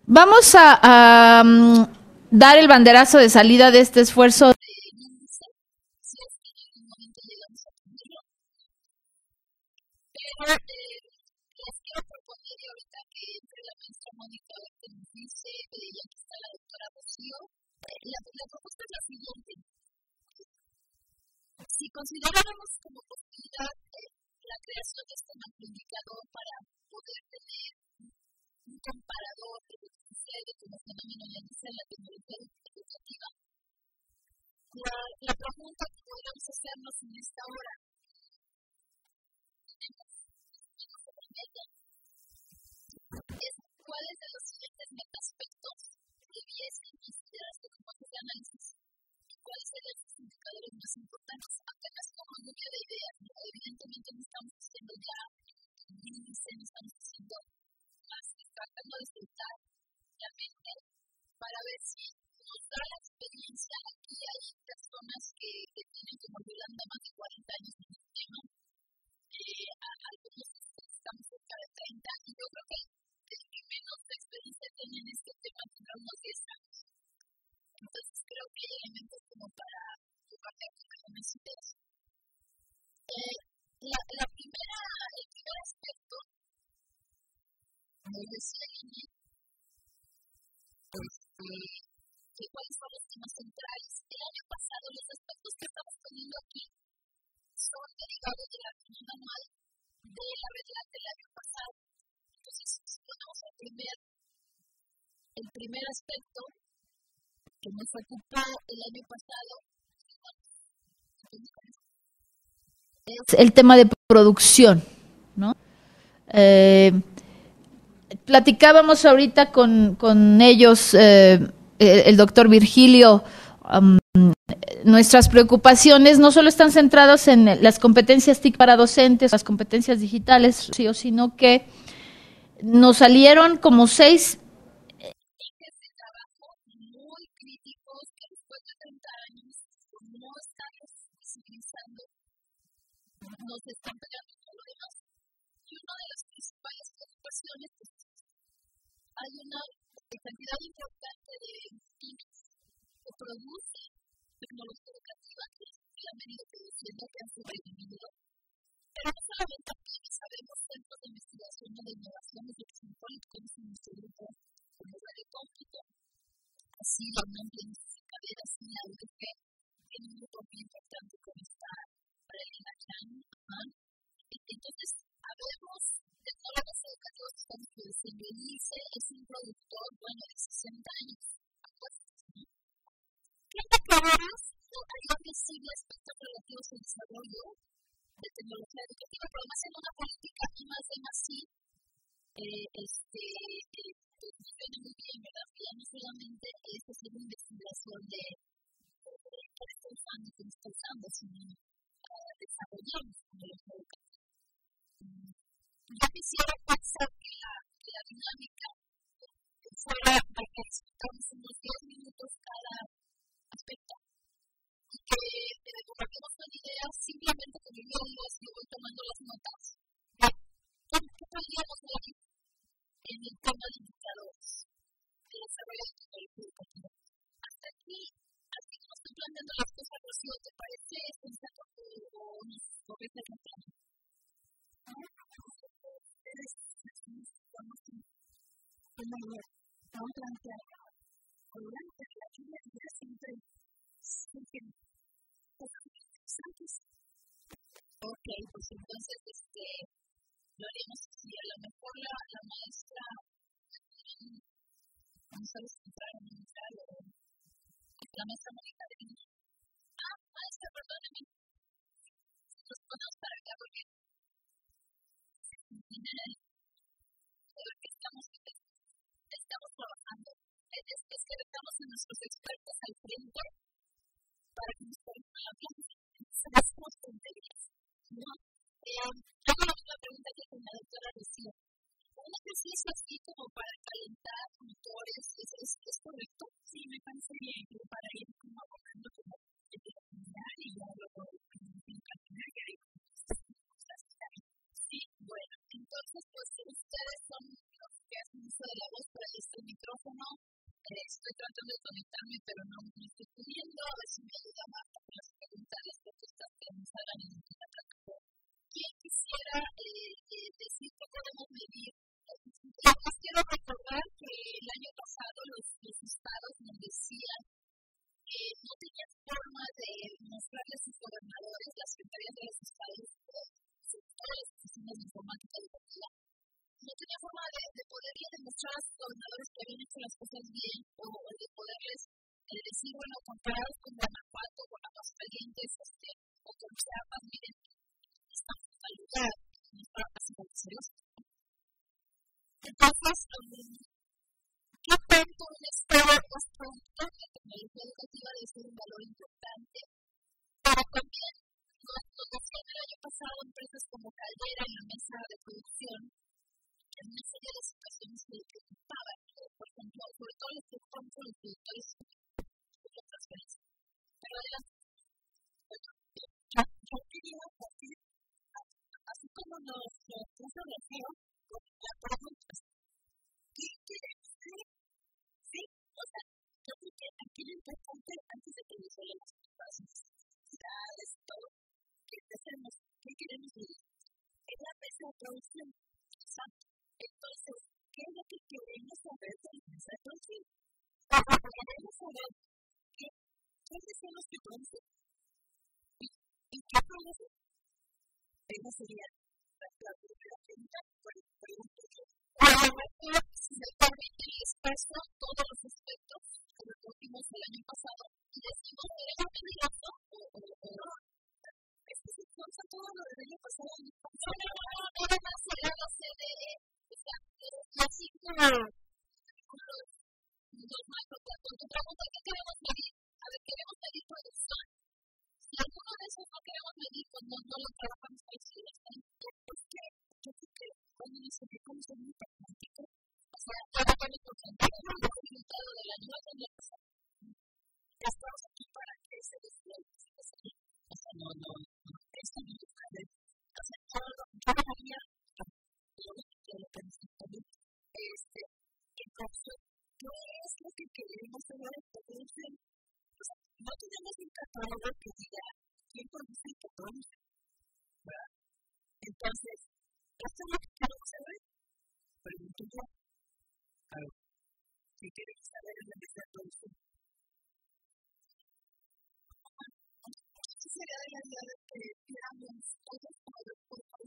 Vamos a dar el banderazo de salida de este esfuerzo. Si consideráramos como posibilidad la creación de este macroindicador para poder tener un comparador de lo que sucede con el fenómeno de la tecnología educativa, la pregunta que podríamos hacernos en esta hora es cuáles de los siguientes metaaspectos debiesen considerarse como de análisis y cuáles serían los indicadores más importantes. Apenas como lluvia de ideas, ¿no? Evidentemente no estamos haciendo ya índice, no estamos haciendo más que tratando de soltar la mente para ver si nos da la experiencia. Aquí hay personas que tienen como Yolanda más de 40 años en el tema, algunos estamos cerca de 30, y yo creo que el que menos experiencia tiene en este tema tendrá unos 10 años. Entonces creo que hay elementos como para compartir unas ideas. El primer aspecto, como decía Lini, que cuáles son los temas centrales. El año pasado, los aspectos que estamos poniendo aquí son derivados de la reunión anual de la Red del año pasado. Entonces, si ponemos el primer aspecto que nos ocupó el año pasado, es el tema de producción, ¿no? Platicábamos ahorita con ellos, el doctor Virgilio, nuestras preocupaciones no solo están centradas en las competencias TIC para docentes, las competencias digitales, sino que nos salieron como 6 nos están pegando todo lo demás. Y una de las principales preocupaciones es que hay una cantidad importante de pymes que producen tecnología educativa que han venido produciendo, que han sobrevivido. Pero no solamente pymes, sabemos centros de investigación y de innovación de que se encuentran en nuestro grupo como Radio Cómputo, así la UNAM de Caderas y la UDG, tiene un grupo muy importante con esta para el Inachan. Entonces, habemos tecnólogos educativos que están produciendo. El ICE es un productor, bueno, de 60 años. ¿Qué indicadores harían visible aspectos relativos al desarrollo de tecnología educativa? Pero además en una política I más D más I, funciona muy bien, ¿verdad? Que ya no solamente es hacer una investigación de qué está usando y qué no está usando, sino desarrollar tecnología educativa. Yo quisiera pensar que la dinámica fuera de que discutamos unos 10 minutos cada aspecto y que compartimos una idea simplemente con el diálogo y voy tomando las notas de qué podríamos ver en el tema de indicadores de desarrollo de tecnología educativa. Hasta aquí, así como estoy planteando las cosas, Rocío, ¿te parece sensato o nos corriges la plana? Ok, pues entonces lo haríamos así. A lo mejor la maestra no sabes entrar o no entrar, o la maestra Mónica de Lima. Maestra, perdóneme. Nos podemos para acá porque estamos trabajando. Es que estamos en nuestros expertos al frente para que nos pongan la planta. Hacemos tonterías, ¿no? Hago la misma pregunta que con la doctora Rocío. Un ejercicio así como para calentar motores, ¿es correcto? Sí, me parece bien, pero para ir como abordando como el terminar y ya luego encaminar y ahí sí, bueno, entonces pues ustedes son los que hacen uso de la voz para este micrófono. Estoy tratando de conectarme, pero no estoy pudiendo. A ver si me ayuda Marta con las preguntas, las propuestas que nos hagan en la plataforma. ¿Quién quisiera decir qué podemos medir? Les quiero recordar que el año pasado los estados nos decían que no tenían forma de mostrarle a sus gobernadores, las secretarías de los estados, todas las oficinas de informática educativa, no tenía forma de poderle demostrar a sus gobernadores que habían hecho las cosas bien o de poderles decir, bueno, comparados con Guanajuato, con Aguascalientes o con Chiapas, miren, estamos en tal lugar, no es para pasar por serios. Entonces, ¿qué tanto un estado es productor de tecnología educativa debe ser un valor importante? Pero también nos decían el año pasado empresas como Caldera en la mesa de producción, en una serie de situaciones que les preocupaban, por ejemplo, sobre todo les preocupan mucho los productores de transferencia. Pero adelante. Yo quería decir, así como nos puso de feo, la pregunta, ¿qué queremos ser? Sí, o sea, yo creo que aquí lo importante, antes de que nos den las necesidades, todo, ¿qué hacemos? ¿Qué queremos vivir? Es la mesa de producción. Exacto. Entonces, ¿qué es lo que queremos saber de la mesa de producción? Queremos saber qué deseamos que produce y qué produce. Esa sería la primera pregunta. Pregunto yo. Si me permite el espacio, todos los aspectos que recogimos el año pasado y decimos que era peligroso o no. Son todo lo del año pasado. Nada más era la CDE. Y así como los macroplatos. Tu pregunta, ¿qué queremos medir? A ver, queremos medir producción. Si alguno de esos no queremos medir, pues no lo trabajamos para decir. Es que yo creo que cuando nos enfocamos en un pragmático, o sea, trabajamos por sentido, el resultado del año pasado. Estamos aquí para que se despliegue. O sea, no, esto no es para ver. O sea, yo lo haría, entonces, ¿qué es lo que queremos saber? No tenemos un catálogo que diga quién produce y qué produce, ¿verdad? Entonces, esto es lo que queremos saber. Pregunto yo, ¿qué queremos saber en la mesa de producción? ¿Qué sería de la idea de que viéramos todos como de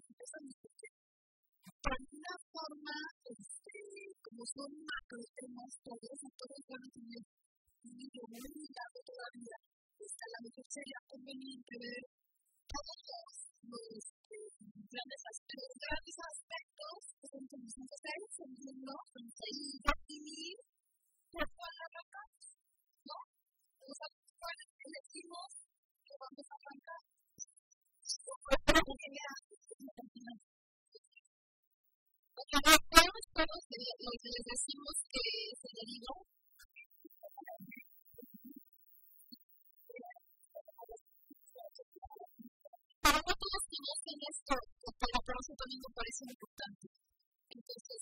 alguna forma, como son macrotemas, todos van a tener un libro muy limitado todavía. A lo mejor sería conveniente ver todos los grandes aspectos que son como necesarios en el mundo, y definir por cuál arrancamos, ¿no? O sea, cuál elegimos que vamos a arrancar. Todos les decimos que se derivó. Pero no todos conocen esto, pero por eso también me parece importante. Entonces,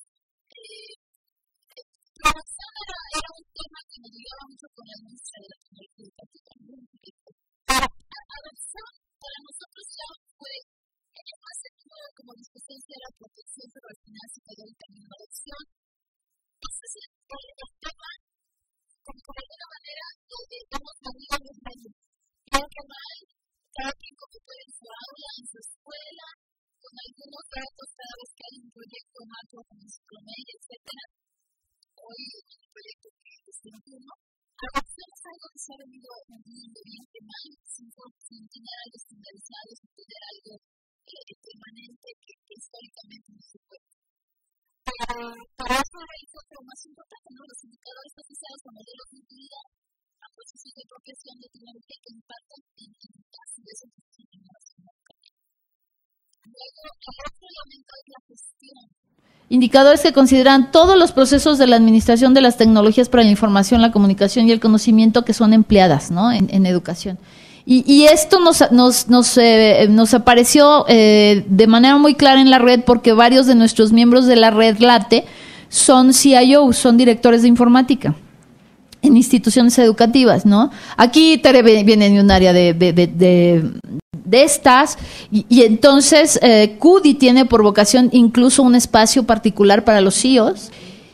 producción era un tema que me ayudaba mucho con la industria de la tecnología educativa. Pero adopción para nosotros ya fue más sentido como discusión de la protección, pero al final se quedó el término adopción. Este es el tema, como de alguna manera hemos tenido los medios. Creo que no hay cada quien que puede en su aula, en su escuela, con algunos datos cada vez que hay un proyecto macro como Ciclomedia, etc. Hoy un proyecto que es en uno. Adopción es algo que se ha venido moviendo bien que mal, sin tener algo estandarizado, sin tener algo permanente que históricamente no se puede. Pero para eso hay lo más importante, ¿no? Los indicadores asociados a modelos de utilidad, a procesos de apropiación de tecnología que impactan en las diversas innovaciones. Luego, el otro elemento es la gestión. Indicadores que consideran todos los procesos de la administración de las tecnologías para la información, la comunicación y el conocimiento que son empleadas, ¿no? en educación. Y esto nos apareció de manera muy clara en la red porque varios de nuestros miembros de la red LATE son CIO, son directores de informática en instituciones educativas, ¿no? Aquí Tere viene de un área de estas, y entonces CUDI tiene por vocación incluso un espacio particular para los CIOs.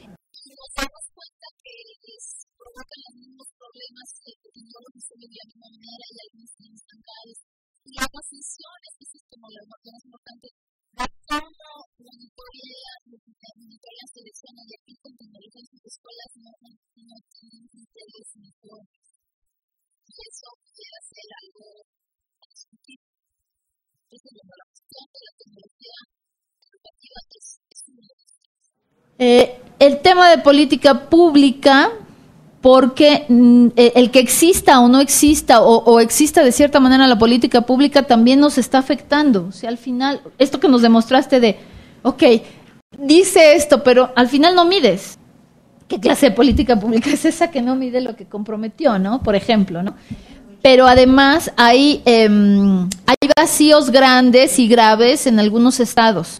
La posición es como la más importante, la cómo monitorean, seleccionan y aquí con tecnología en sus escuelas no tienen criterios uniformes. Y eso pudiera ser algo a discutir. Entonces, la cuestión de la tecnología educativa es uno de los temas. El tema de política pública, porque el que exista o no exista o exista de cierta manera la política pública también nos está afectando. O sea, al final, esto que nos demostraste de, ok, dice esto, pero al final no mides. ¿Qué clase de política pública es esa que no mide lo que comprometió, ¿no? Por ejemplo, ¿no? Pero además hay vacíos grandes y graves en algunos estados.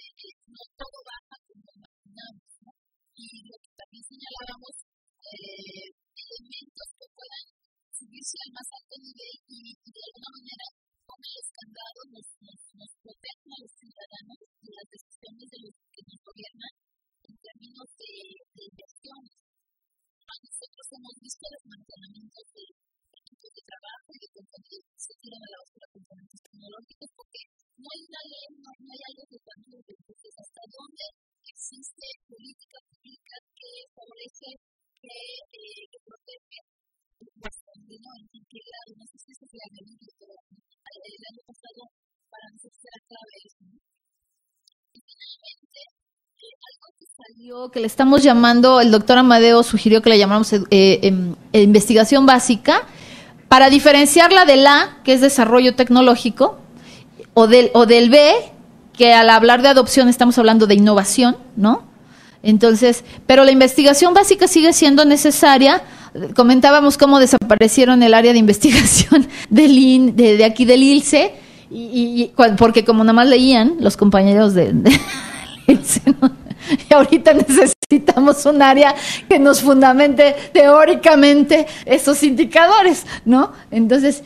Al más alto nivel y de alguna manera con los candados nos protegen a los ciudadanos de las decisiones de los que nos gobiernan en términos de inversiones. Nosotros hemos visto desmantelamientos de equipos de trabajo y de compañías que se tiran a la basura componentes tecnológicos porque no hay una ley, no hay algo que controle. Entonces, ¿hasta dónde existe política pública que favorece, que protege? En qué grado, no sé si eso se ha venido el año pasado para nosotros era clave eso, ¿no? Y finalmente, algo que salió, que le estamos llamando, el doctor Amadeo sugirió que le llamáramos investigación básica, para diferenciarla del A, que es desarrollo tecnológico, o del B, que al hablar de adopción estamos hablando de innovación, ¿no? Entonces, pero la investigación básica sigue siendo necesaria. Comentábamos cómo desaparecieron el área de investigación de aquí del ILCE, porque como nada más leían los compañeros del ILCE, ¿no? Y ahorita necesitamos un área que nos fundamente teóricamente esos indicadores, ¿no? Entonces,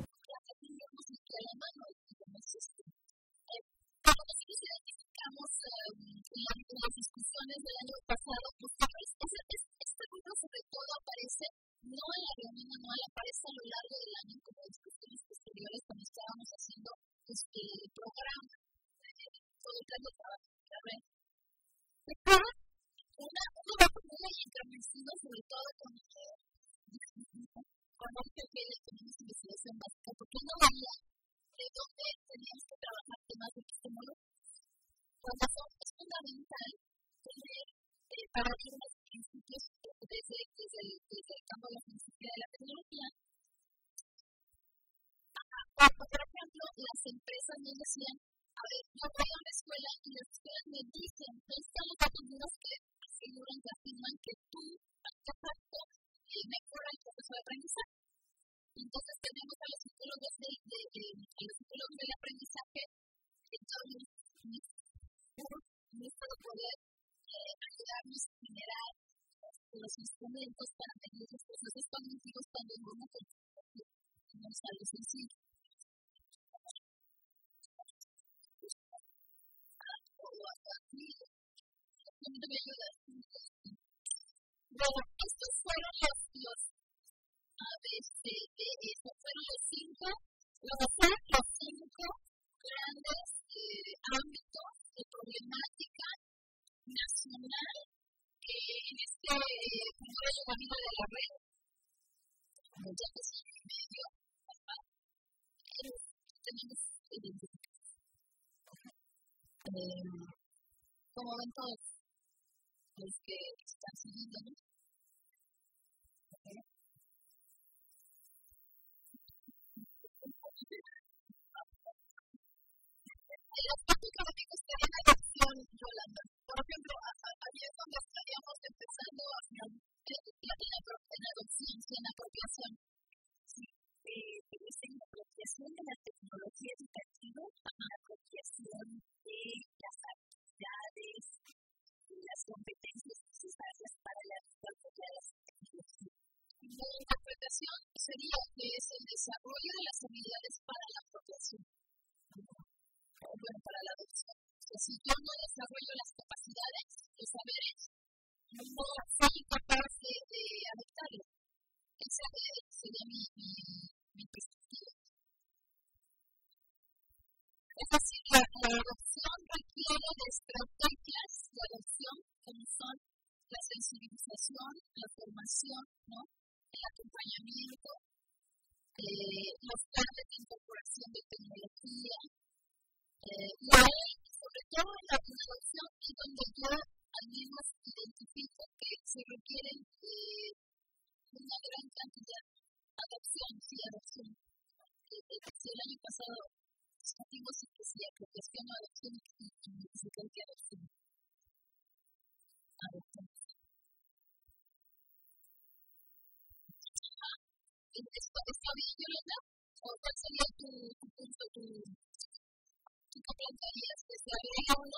las discusiones del año pasado, pues este libro sobre todo aparece no en la reunión anual, aparece a lo largo del año como discusiones posteriores cuando estábamos haciendo el programa, todo el plan de trabajo de carrera. Una muy encarnecido, sobre todo con el que tenemos investigación básica, porque no había de dónde teníamos que trabajar temas de epistemología. Es fundamental tener paradigmas y principios desde el campo de la filosofía de la tecnología. Por ejemplo, las empresas nos decían, a ver, yo voy a una escuela y las escuelas me dicen, están los alumnos que aseguran, que afirman que tú, artefacto, mejora el proceso de aprendizaje. Entonces tenemos a los psicólogos del aprendizaje en torno para poder ayudarnos a generar los instrumentos para medir los procesos cognitivos cuando en una no es algo sencillo. Bueno, estos fueron los cinco grandes ámbitos de problemática nacional que en este primer llamamiento de la red, ya que es un medio, tenemos identificados. Como ven todos los que están siguiendo, ¿no? Los casos académicos que hay en adopción, Yolanda. Por ejemplo, ayer cuando estaríamos empezando a hacer en adopción, en apropiación. Sí, es en apropiación de la tecnología educativa, apropiación de las actividades, de las competencias sería que es el desarrollo de las habilidades para la apropiación, bueno, para la adopción. O sea, si yo no desarrollo las capacidades, los saberes, no soy capaz de adoptarlo. Esa sería mi perspectiva. Es decir, la adopción requiere de estrategias de adopción como son la sensibilización, la formación, ¿no? El acompañamiento, los planes de incorporación de tecnología, y ahí, sobre todo en la adopción, es donde yo al menos identifico que se requieren una gran cantidad de adopción, sí, adopción. Si el año pasado discutimos si apropiación o adopción, y se cree que adopción. ¿Está bien, Yolanda? ¿O cuál sería tu punto, tú qué plantearías? ¿Que se agrega o no?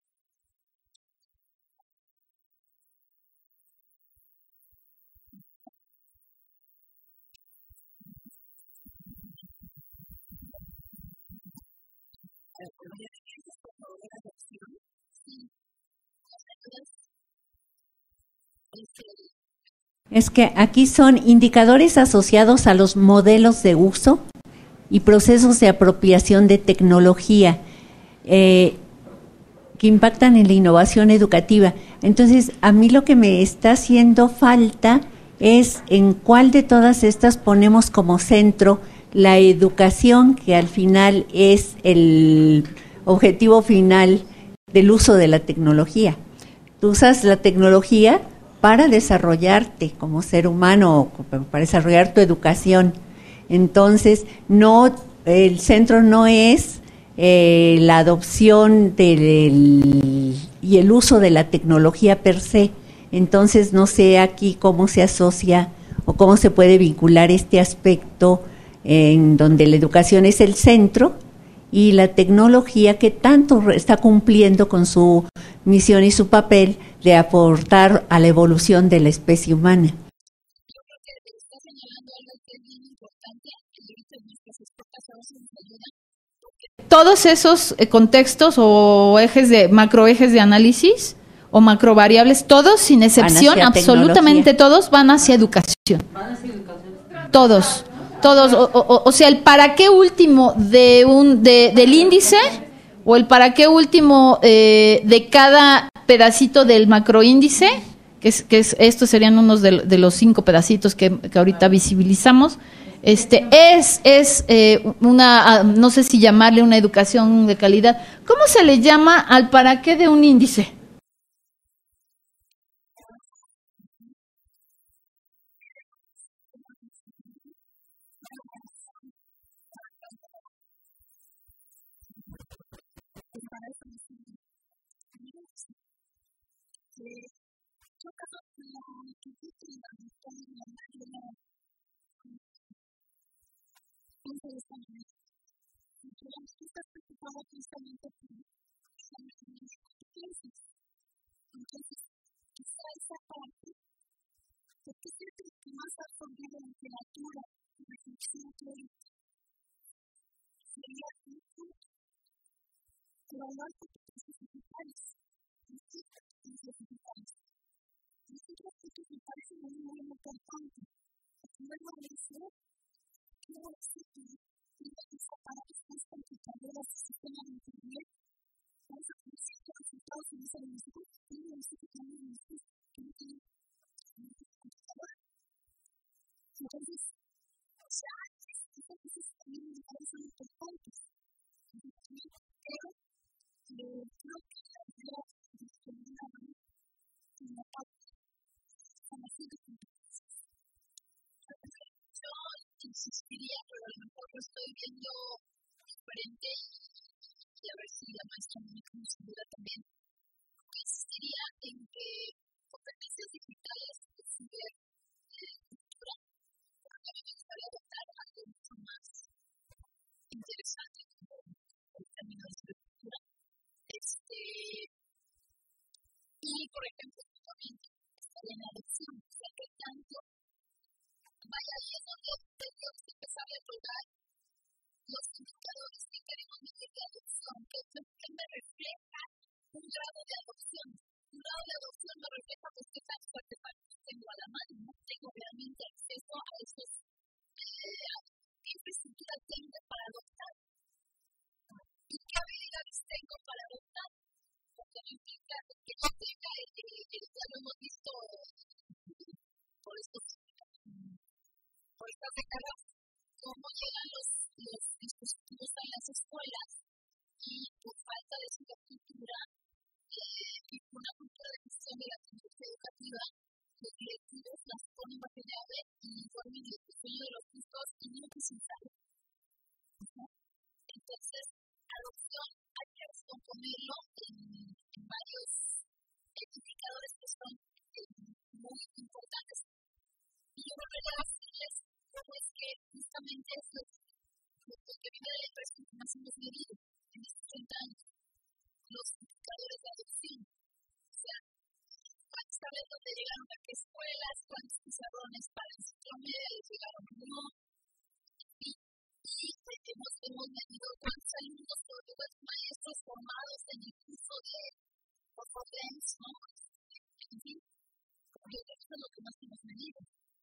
Es que aquí son indicadores asociados a los modelos de uso y procesos de apropiación de tecnología que impactan en la innovación educativa. Entonces, a mí lo que me está haciendo falta es en cuál de todas estas ponemos como centro la educación, que al final es el objetivo final del uso de la tecnología. Tú usas la tecnología para desarrollarte como ser humano, para desarrollar tu educación. Entonces, no, el centro no es la adopción y el uso de la tecnología per se. Entonces, no sé aquí cómo se asocia o cómo se puede vincular este aspecto en donde la educación es el centro y la tecnología que tanto está cumpliendo con su misión y su papel de aportar a la evolución de la especie humana. Yo creo que está señalando algo que es bien importante, que ahorita en nuestras expertas nos ayudan. Todos esos contextos o macroejes de análisis o macrovariables, todos sin excepción, absolutamente todos van hacia educación. Todos. O sea, el para qué último del índice o el para qué último de cada pedacito del macroíndice, que estos serían unos de los 5 pedacitos que ahorita visibilizamos, es una, no sé si llamarle una educación de calidad. ¿Cómo se le llama al para qué de un índice? Entonces, quizá esa parte, porque es el que más ha aprendido la literatura, la reflexión teórica, sería un punto, evaluar competencias digitales, distintas competencias digitales. Distintas competencias digitales es muy importante, porque luego de eso, quiero decir que los aparatos más computadoras del sistema de internet, vamos a conocer los resultados en esa universidad, y una universidad que no tiene computadora. Entonces, o sea, estas cosas también me parecen importantes. Pero creo que la idea de generar una parte conocida de competencias. Yo insistiría, pero a lo mejor lo estoy viendo diferente y a ver si la maestra me considera también. Insistiría en que competencias digitales es ver cultura, porque a mí me gustaría adoptar algo mucho más interesante como el término de cultura. Y, por ejemplo, también estaría en la adopción, o sea, que tanto vaya ahí es donde tenemos que empezar a lograr los indicadores que queremos medir de adopción, que me refleja un grado de adopción. Un grado de adopción me refleja pues qué tan fuerte tengo a la mano, no tengo realmente acceso a esos qué infraestructura tengo para adoptar y qué habilidades tengo para adoptar, porque no implica que yo tenga ya lo hemos visto por estas décadas, cómo llegan los dispositivos a las escuelas y por falta de infraestructura y una cultura de gestión de la tecnología educativa, los directivos las ponen bajo llave y informan el desempeño de los hijos y no presentarlo. Entonces, adopción hay que descomponerlo en varios indicadores que son muy importantes. Y yo me voy a decirles cómo es que justamente eso es lo que viene de la empresa que más hemos medido en estos 30 años. Los indicadores de adopción. O sea, cuántos saben dónde llegaron a qué escuelas, cuántos pizarrones para el ciclo medio llegaron o no. Y hemos medido cuántos alumnos o maestros formados en el curso de Orfodens, ¿no? En fin, yo creo que eso es lo que más hemos medido.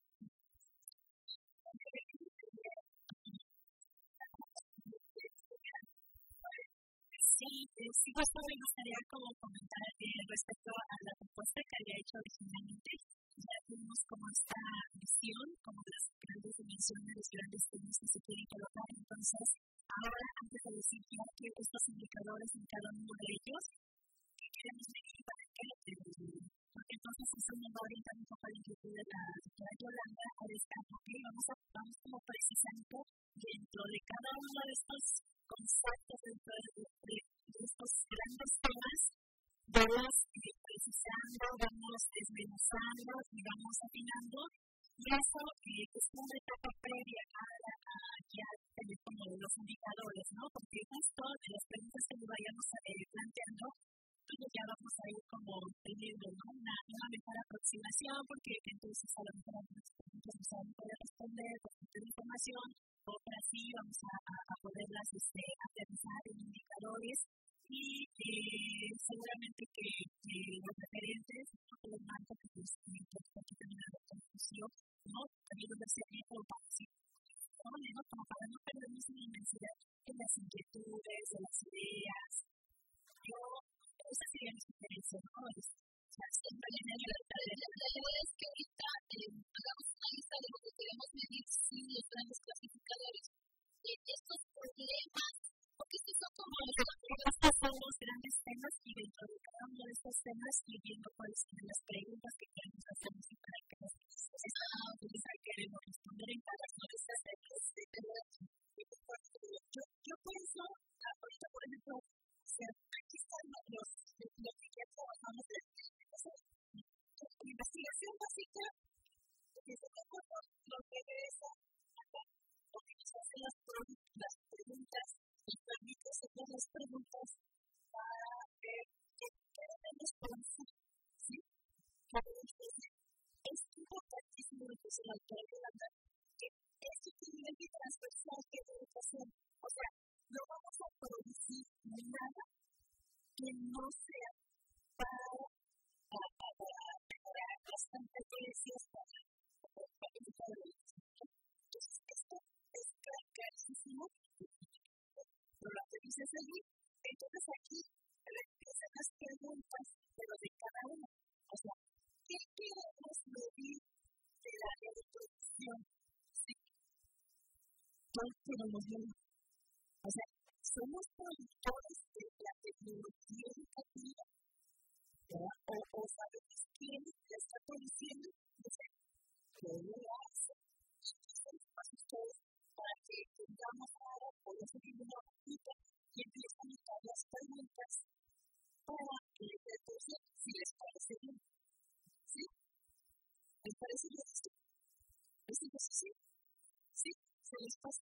Sí, justo me gustaría como comentar respecto a la propuesta que había hecho originalmente. Ya tuvimos como esta visión, como las grandes dimensiones, los grandes temas que se quieren colocar. Entonces, ahora, antes de decir ya que estos indicadores en cada uno de ellos, ¿qué queremos medir para qué lo queremos medir? Porque entonces eso nos va a orientar un poco a la inquietud de la doctora Yolanda a destacar que vamos como precisando dentro de cada uno de estos conceptos, dentro de estos grandes temas, vamos precisando, vamos desmenuzando y vamos afinando. Y eso es una etapa previa a ya tener como los indicadores, ¿no? Porque justo de las preguntas que nos vayamos planteando, ya vamos a ir como teniendo, ¿no? una mejor aproximación, porque entonces a lo mejor algunas preguntas no se van a poder responder por falta de información, otras sí vamos a poderlas aterrizar en indicadores y seguramente que los referentes, los marcos que aquí también la doctora Fusió, ¿no? También donde se ve como participación, ¿no? Como para no perdernos en la inmensidad de las inquietudes, de las ideas. Esa sería mi sugerencia, ¿no? Siempre en la idea es que ahorita hagamos una lista de lo que queremos medir sin los grandes clasificadores. Estos problemas, porque estos son como los grandes temas y dentro de cada uno de estos temas ir viendo cuáles son las preguntas que queremos hacernos y para qué las queremos responder en cada una de estas temas. Yo pienso, ahorita por ejemplo, aquí están los que ya trabajamos de investigación básica, que se me acuerdo lo que es porque nos hacen las preguntas y permite hacer las preguntas para ver qué debemos producir, ¿sí? Es importantísimo lo que se la autora Yolanda, que esto tiene que transversal que es educación. O sea, no vamos a producir nada que no sea para mejorar las competencias para educar a los niños. Entonces, esto es clarísimo, pero lo que dices allí, entonces aquí empiezan las preguntas, pero de cada uno. O sea, ¿qué queremos medir de la educación? ¿Sí? ¿Qué queremos medir? O sea, somos productores de la tecnología educativa, o sabemos quién la está produciendo, o sea, cómo lo hace. Entonces, pasos para que tengamos ahora, podemos seguir una hojita y empiezan a usar las preguntas para que entonces, si les parece bien, ¿sí? ¿Les parece bien esto? ¿Es imposible? ¿Sí? ¿Se les pasa?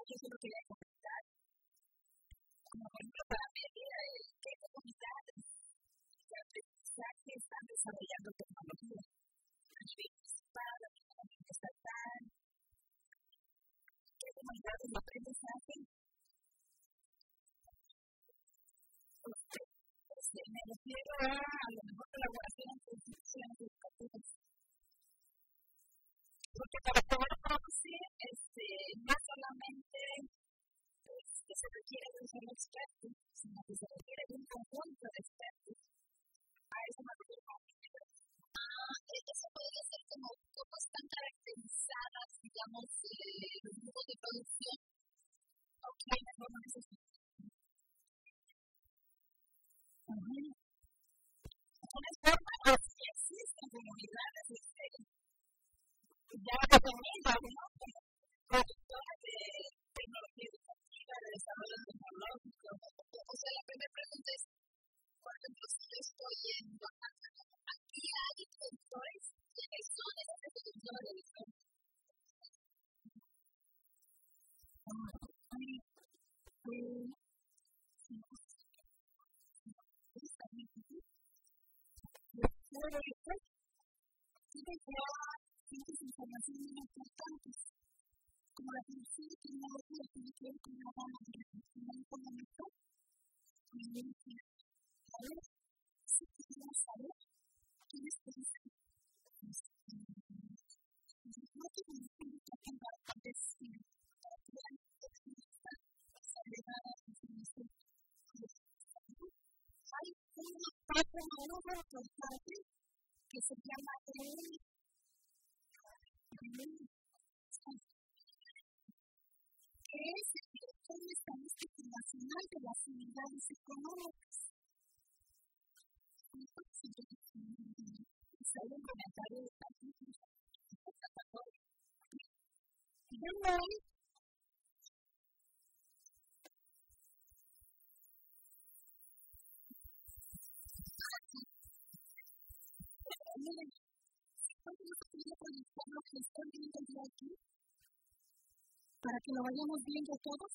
yo solo quería comentar, como por ejemplo para medir qué comunidades de aprendizaje están desarrollando tecnología a nivel municipal, a nivel estatal, qué comunidades de aprendizaje. Me refiero a lo mejor colaboración entre instituciones educativas. Porque para poder producir, no solamente que se requiere de un solo experto, sino que se requiere de un conjunto de expertos. A eso me refiero. Eso podría ser como cómo están caracterizadas, digamos, los grupos de producción. Ok, mejor no necesito. Una forma sí existen comunidades ya definidas, ¿no? Productoras de tecnología educativa, de desarrollo tecnológico. O sea, la primera pregunta es, por ejemplo, si yo estoy en Oaxaca, aquí hay productores, ¿quiénes son esos productores? Información muy importantes, como la producción de tecnología que tiene que ver con la gama de relación económica, a ver si queremos saber quiénes pueden ser. No que me entiendo que tenga que decir, hay una parte muy importante que se llama que es el Informe Estadístico Nacional de las Unidades Económicas. Sale un comentario de lo que están viendo yo aquí, para que lo vayamos viendo todos.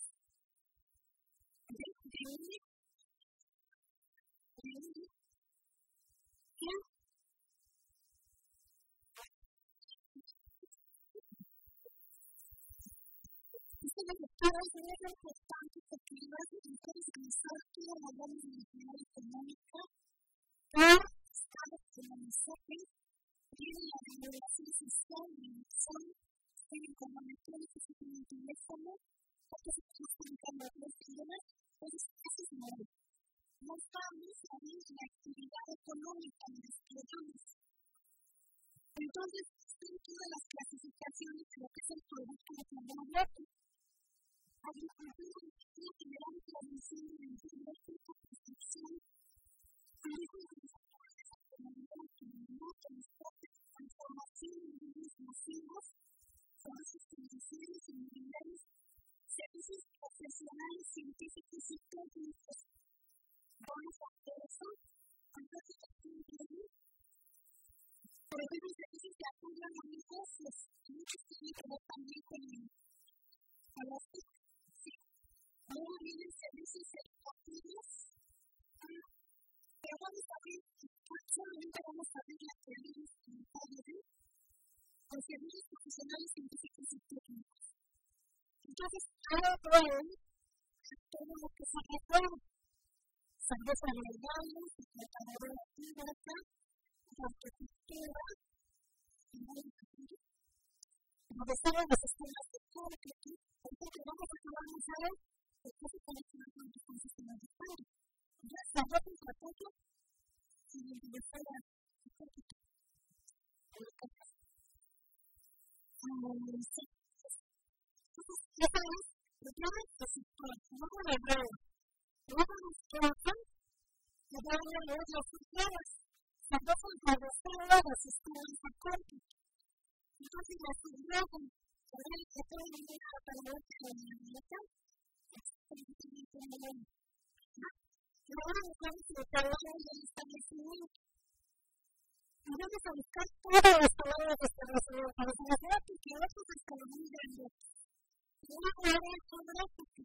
Este lectura es muy importante porque lo hace utilizar toda la gama de actividad económica para estados como nosotros. Tienen la regulación social, la inversión, tienen como electrónicos y tienen teléfono, otros utilizan calores y demás, entonces eso es nuevo. No estamos ahí en la actividad económica, en las programas. Entonces, son todas las clasificaciones de lo que es el producto de tecnología. Agricultura, industria general, producción de energía eléctrica, construcción, turismo, transformación de bienes masivos, servicios financieros y inmobiliarios, servicios profesionales, científicos y técnicos. Vamos a hacer eso. Entonces, por ejemplo, servicios de apoyo a los negocios, muchos tienen que ver también con las ahora vienen servicios educativos. Pero vamos a ver, solamente vamos a ver la teoría de los servicios profesionales, científicos y técnicos. Entonces, ahora veo todo lo que se refiere. Servicios agregados, secretaría de química, de arquitectura, como decían los sistemas de cómputo. Entonces, vamos a ver qué se conecta con los sistemas de cómputo. Ya sabemos un poco si les voy a cómputo. Sí. Entonces, ya sabemos, primero el sector, luego el hebreo, luego los trabajos, y luego los sistemas. Tampoco el deseo de sistemas de cómputo. Entonces, la seguridad que todo el mundo está para ver que la biblioteca ahora buscamos el trabajo del establecimiento. Y vamos a buscar todas las palabras de establecimiento. Para saber que otros están muy grandes. una área geográfica.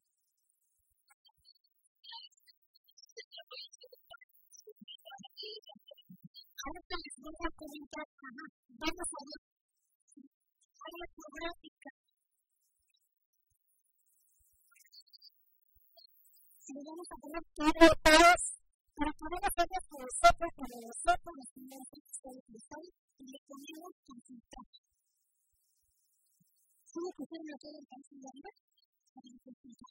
Ahorita les voy a comentar, vamos a ver, área geográfica. Si le vamos a poner todo el país, para poder hacerlo con nosotros, los primeros que utilizar, y le ponemos consultar. ¿Cómo pusieron a todo el país en la vida? Para consultar.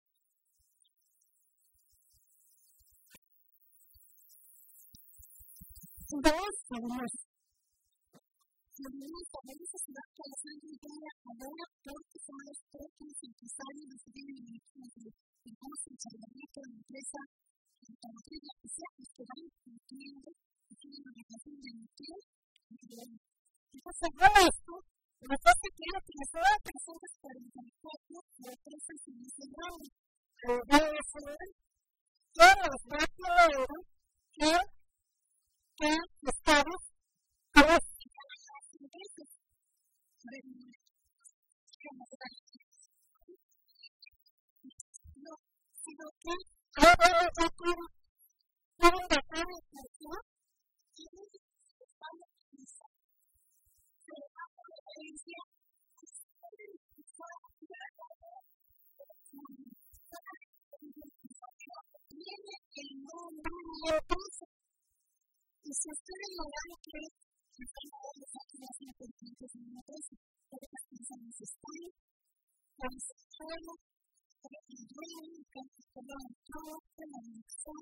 Dos, además. Los países se van actualizando y ya ahora porque son los propios empresarios los que tienen el negocio, el salariato, la empresa, la automotriz, la que sea, los que van cumpliendo y tienen una relación de empleo. Entonces, bueno, esto, la cosa que era que las nuevas personas 44 de empresas en ese grado, debe ser que los datos ahora que estados como las empresas sino que ahora los datos pueden datar inflación y están utilizados. Pero la referencia tiene el nombre de la empresa. Y si ustedes lo van a creer, que tengo los máquinas importantes en una empresa, pero las personas están, con el suelo, con el dueño, con el todo, con la dirección.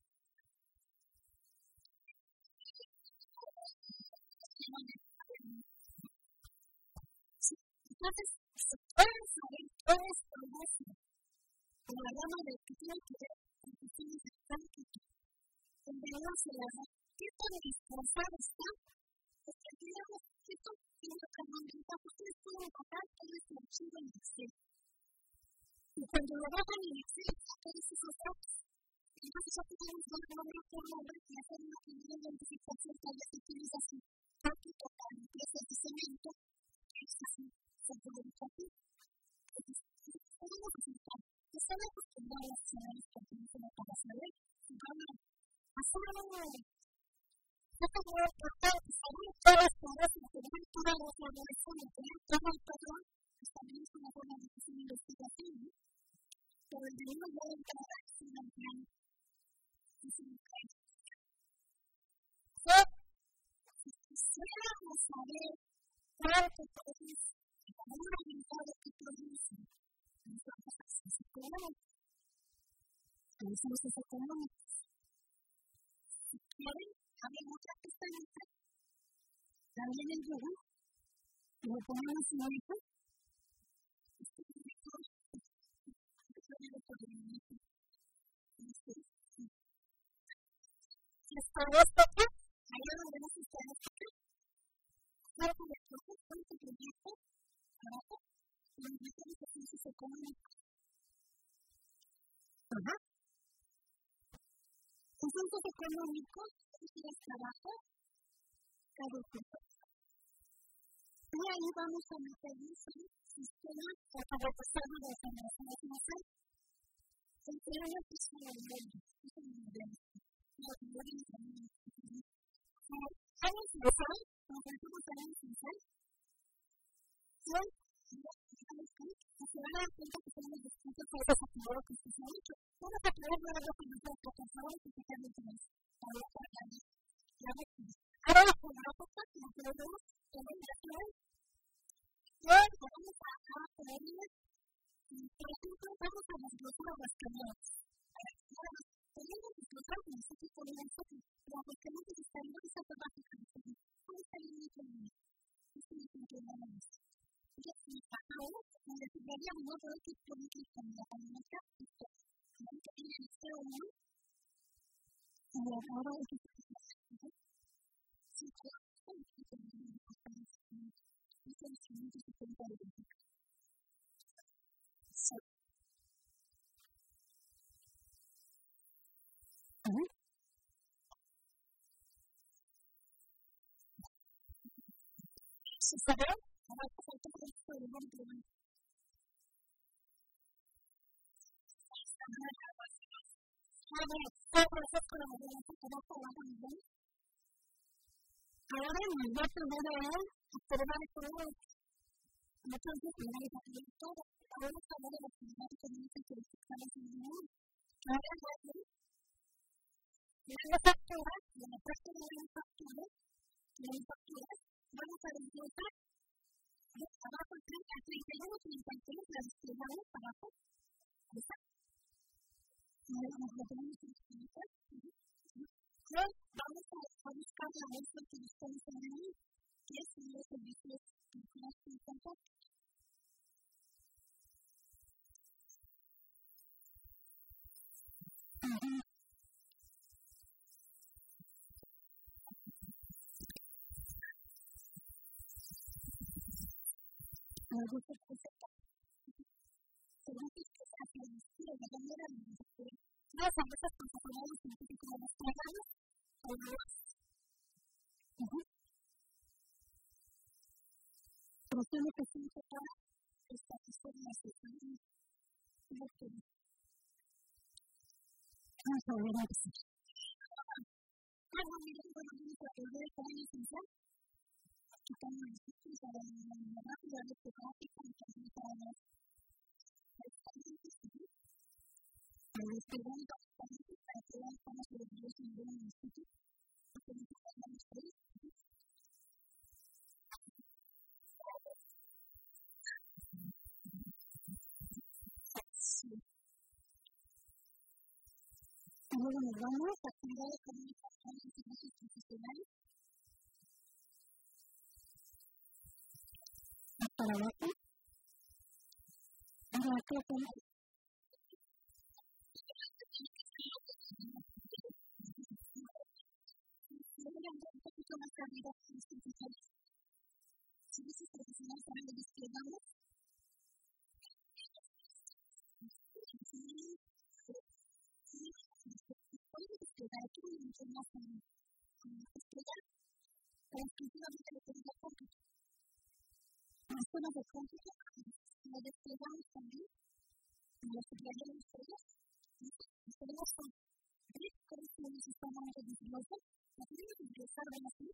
Entonces, se pueden saber todo esto mismo, como la llama de que tiene que ver con cuestiones de práctica, donde uno se llama ¿qué tan disfrazado está? Porque digamos, esto tiene que cambiar, ustedes pueden bajar todo este archivo en Excel. Y cuando lo bajan en Excel, todos esos datos. Entonces ya podemos ver nombre por nombre y hacer una primera identificación tal vez utiliza su práctica para empresas de cemento, que es así, se puede repetir. Entonces, podemos resultar. Están acostumbrados a hacer esto, para saber si van a hacer algo. Esto es muy importante, saber todas las cosas y tener toda la información y tener todo el patrón, pues también es una forma de hacer investigación, ¿no? Pero el de uno ya entrar a este plan es un plan. Si quisiéramos saber cuánto produce, el valor agregado que produce, nosotros hacemos económicos. Hacemos económicos. Si quieren, había otra pestañita, también en Google, y lo ponemos en el Google. Estadística, allá donde nos estadística, cuánto de cosas, cuánto proyecto, trabajo, los metemos a ciencias económicas. En ciencias económicas, es trabajo, cada cosa. Y ahí vamos a meter un sistema para pasar de las generaciones más altas. El primero es un modelo, es un modelo. Los modelos también. ¿Años inicial? ¿Nos sentimos años inicial? Son se van a dar cuenta que tenemos distintos tipos de actividades que se han hecho. Una actividad no es lo que nos da la persona que se llama interés. Para la carga. Ahora la geográfica, como que lo vemos, tenemos la ciudad. Luego vamos a ponerles, por ejemplo, vamos a desglosar las camiones. Tenemos desglosar como se dice en el enfoque, pero los camiones están muy automáticos. ¿Cómo está el límite de mí? Esto es lo que llamamos. Y ahora, donde se vería un modo de que puede ir con la camioneta, esto, como que tiene el estado 1, y ahora es que sí, ¿se sabe? Ahora me voy a poner a él a probar todo. Entonces, me voy a poner todo. Ahora saber de la actividad económica que estamos en el mundo. Ahora voy a ver la factura, de la parte de la factura, vamos a desglosar abajo 30, 31, 33, la desplegamos abajo. Nos lo tenemos que explicar. Luego vamos a buscar la bolsa que estamos en ahí, que es los servicios que nos encontramos. Me gusta presentar servicios que se hacen de manera las empresas profesionales científicas de los programas o los funciones que se para satisfacer las necesidades de los que vamos a ver aquí. Bueno, vamos a ver cómo es esencial. Aquí estamos en la rápida de gráfica y también para las preguntas para que vean cómo se desarrolla el nivel en el sitio. Luego nos vamos a actividad de comunicación y servicios profesionales. Para abajo. Ahora acá tenemos. Un poquito más arriba, servicios profesionales también los desplegamos. Podemos desplegar aquí mucho más desplegar, pero exclusivamente lo tenemos de cómputo. Las zonas de cómputo lo desplegamos también en los superiores todos. Los tenemos con tres currículos y sistemas de desglose. La podemos desglosar de así.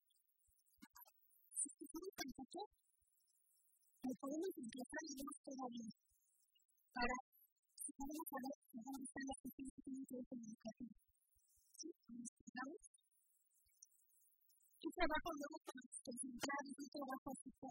Si queremos cómputo, lo podemos desglosar y vemos todo bien. Para si queremos saber dónde están las cuestiones que tienen que ver con la educación. ¿Sí? ¿Vamos? ¿Qué trabajo luego con los concentrados? ¿Qué trabajo así con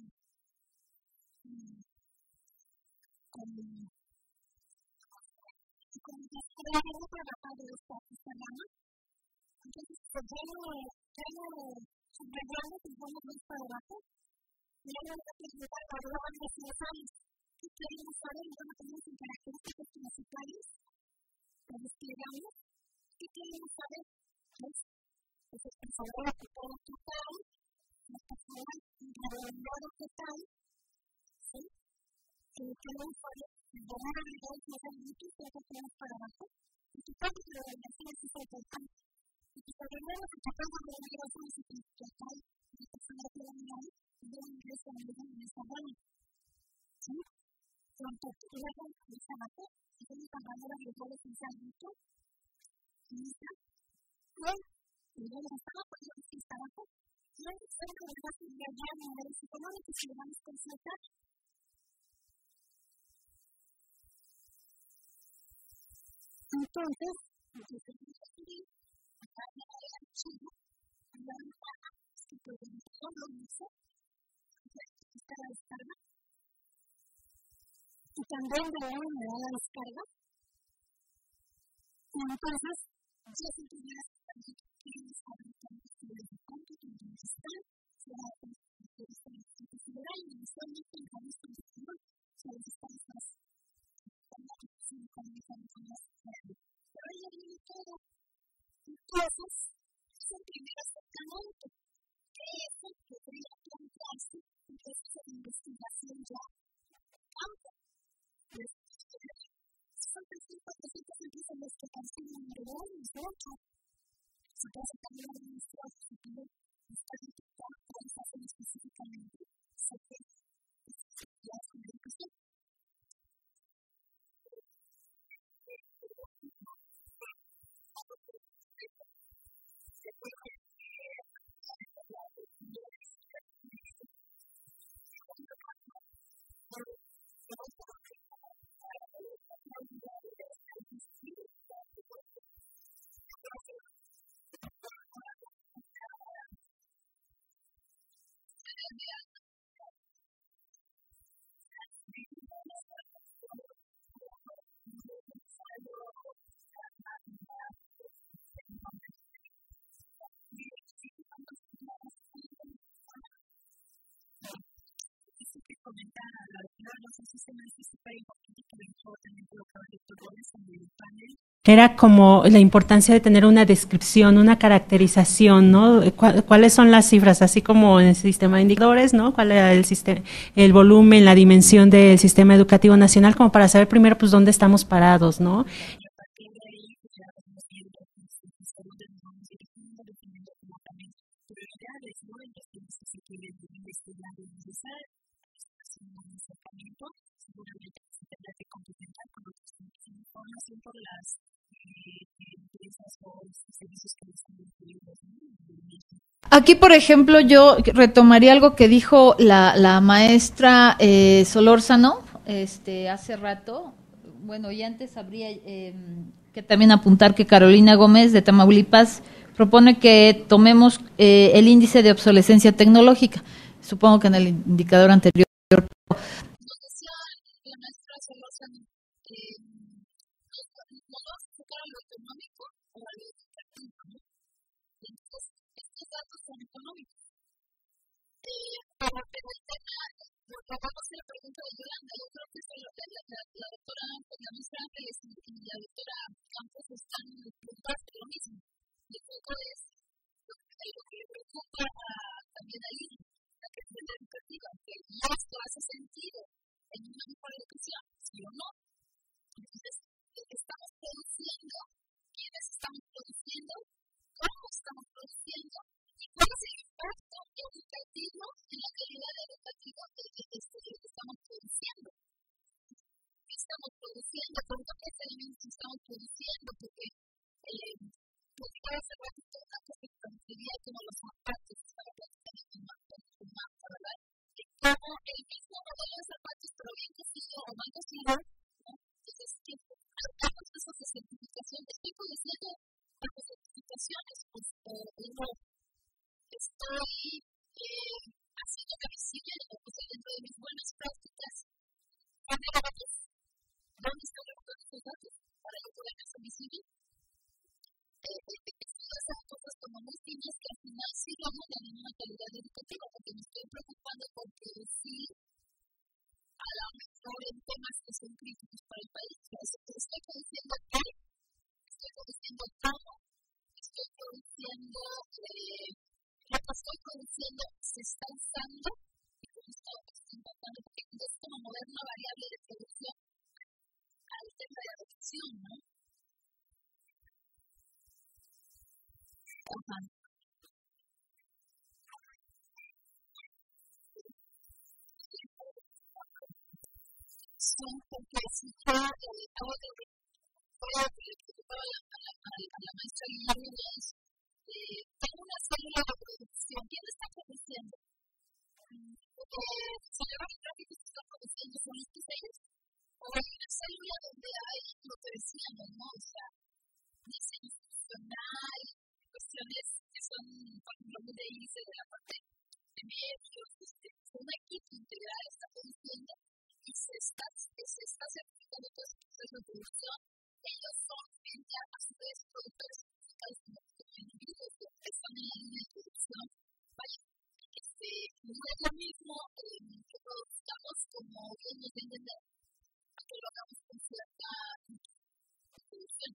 la que hemos trabajado esta gama? Entonces, ya lo subrayamos y vamos más para abajo. Y luego vamos a preguntar a lo largo de los años. ¿Qué queremos saber? Y bueno, tenemos características principales que desplegamos. ¿Qué queremos saber? Pues el personal ocupado total, el personal intravalorado total, ¿sí? Queremos saber el valor agregado que es el líquido que tenemos para abajo. Y que tanto que la organización es importante. Y que sobre todo los equipados de la migración es total, y el personal que dominado, y de un ingreso a nivel de desarrollo. ¿Sí? Cuanto luego el trabajo, si tenemos el valor agregado esencialmente, lista, y luego estaba poniendo este trabajo, y luego estaba en el caso de allá en niveles económicos que vamos a consultar. Entonces, lo que tenemos que ver, acá en el archivo, en la ventana, es que podemos solo dice, está la descarga, y también de ahí me da la descarga. Y entonces, yo siempre voy a saber qué es la ventana de cómputo, dónde está, si va a tener que estar en el federal, y inicialmente en la lista de federal, si las distancias pero ella viene todo. Entonces, es el primer acercamiento. ¿Qué es lo que debería plantearse en esta investigación ya campo? Son 300 empiezan los que canción número 1 y 8. Si pasa también a nuestro objetivo, está detectado cuáles hacen específicamente sobre la educación. comenta la doctora, no sé si se me hace súper importante que mejor también colocaba el doctor Gómez en el panel. Era como la importancia de tener una descripción, una caracterización, ¿no? ¿Cuáles son las cifras? Así como en el sistema de indicadores, ¿no? ¿Cuál era el volumen, la dimensión del sistema educativo nacional? Como para saber primero, pues, dónde estamos parados, ¿no? Y a partir de ahí, pues, ya vamos viendo, por dónde nos vamos dirigiendo, definiendo como también prioridades, ¿no? En los temas que se quieren investigar y realizar, un acercamiento, seguramente se tendrá que complementar con otros temas de información por las empresas o servicios que están incluidos. Aquí, por ejemplo, yo retomaría algo que dijo la maestra Solórzano hace rato. Bueno, y antes habría que también apuntar que Carolina Gómez de Tamaulipas propone que tomemos el índice de obsolescencia tecnológica. Supongo que en el indicador anterior. Nos decía la maestra Solórzano no vamos a enfocar a lo económico o a lo educativo, ¿no? Entonces, estos datos son económicos. Pero el tema, vamos a la pregunta de Yolanda, yo creo que la doctora, la maestra Ángeles y la doctora Campos están preocupadas de lo mismo. El punto es lo que le preocupa también a Lili, la cuestión educativa, que esto hace sentido en una mejor educación, ¿sí o no? Entonces, estamos produciendo, quiénes estamos produciendo, cómo estamos produciendo y cuál es el impacto educativo en la calidad educativa de lo que estamos produciendo. ¿Qué estamos produciendo? ¿Con qué elementos estamos produciendo? Porque hace ratito una cosa que conocería como los zapatos, para platicar en un mapa, ¿verdad? Que como el mismo modelo de zapatos, pero bien cocido o mal cocido, ¿no? Entonces, hay procesos de certificación. Estoy produciendo bajo certificaciones, pues, no. Estoy haciendo visible dentro de mis buenas prácticas. ¿Dónde están los datos para yo poder hacer visible? Esas cosas como muy finas que al final sí logran la misma calidad educativa, porque me estoy preocupando por producir a lo mejor en temas que son críticos para el país. Estoy produciendo qué, estoy produciendo cómo, estoy produciendo lo que estoy produciendo se está usando y cómo estoy importando, porque es como mover una variable de producción al tema de adopción, ¿no? Ajá. Son porque si yo algo que le preocupaba a la maestra Guillermo es tengo una célula de producción. ¿Quién está produciendo? Si le va a tráfico que está produciendo son estos ellos, o hay una célula donde hay lo que decíamos, ¿no? O sea, diseño funcional, cuestiones que son, por ejemplo, muy de índice de la parte de medios, un equipo integral está produciendo y se está certificando todo ese proceso de producción. Ellos son gente a su vez productores certificados como individuos que están en la línea de producción. Vaya, no es lo mismo que produzcamos como bien nos da a entender, a que lo hagamos con cierta producción.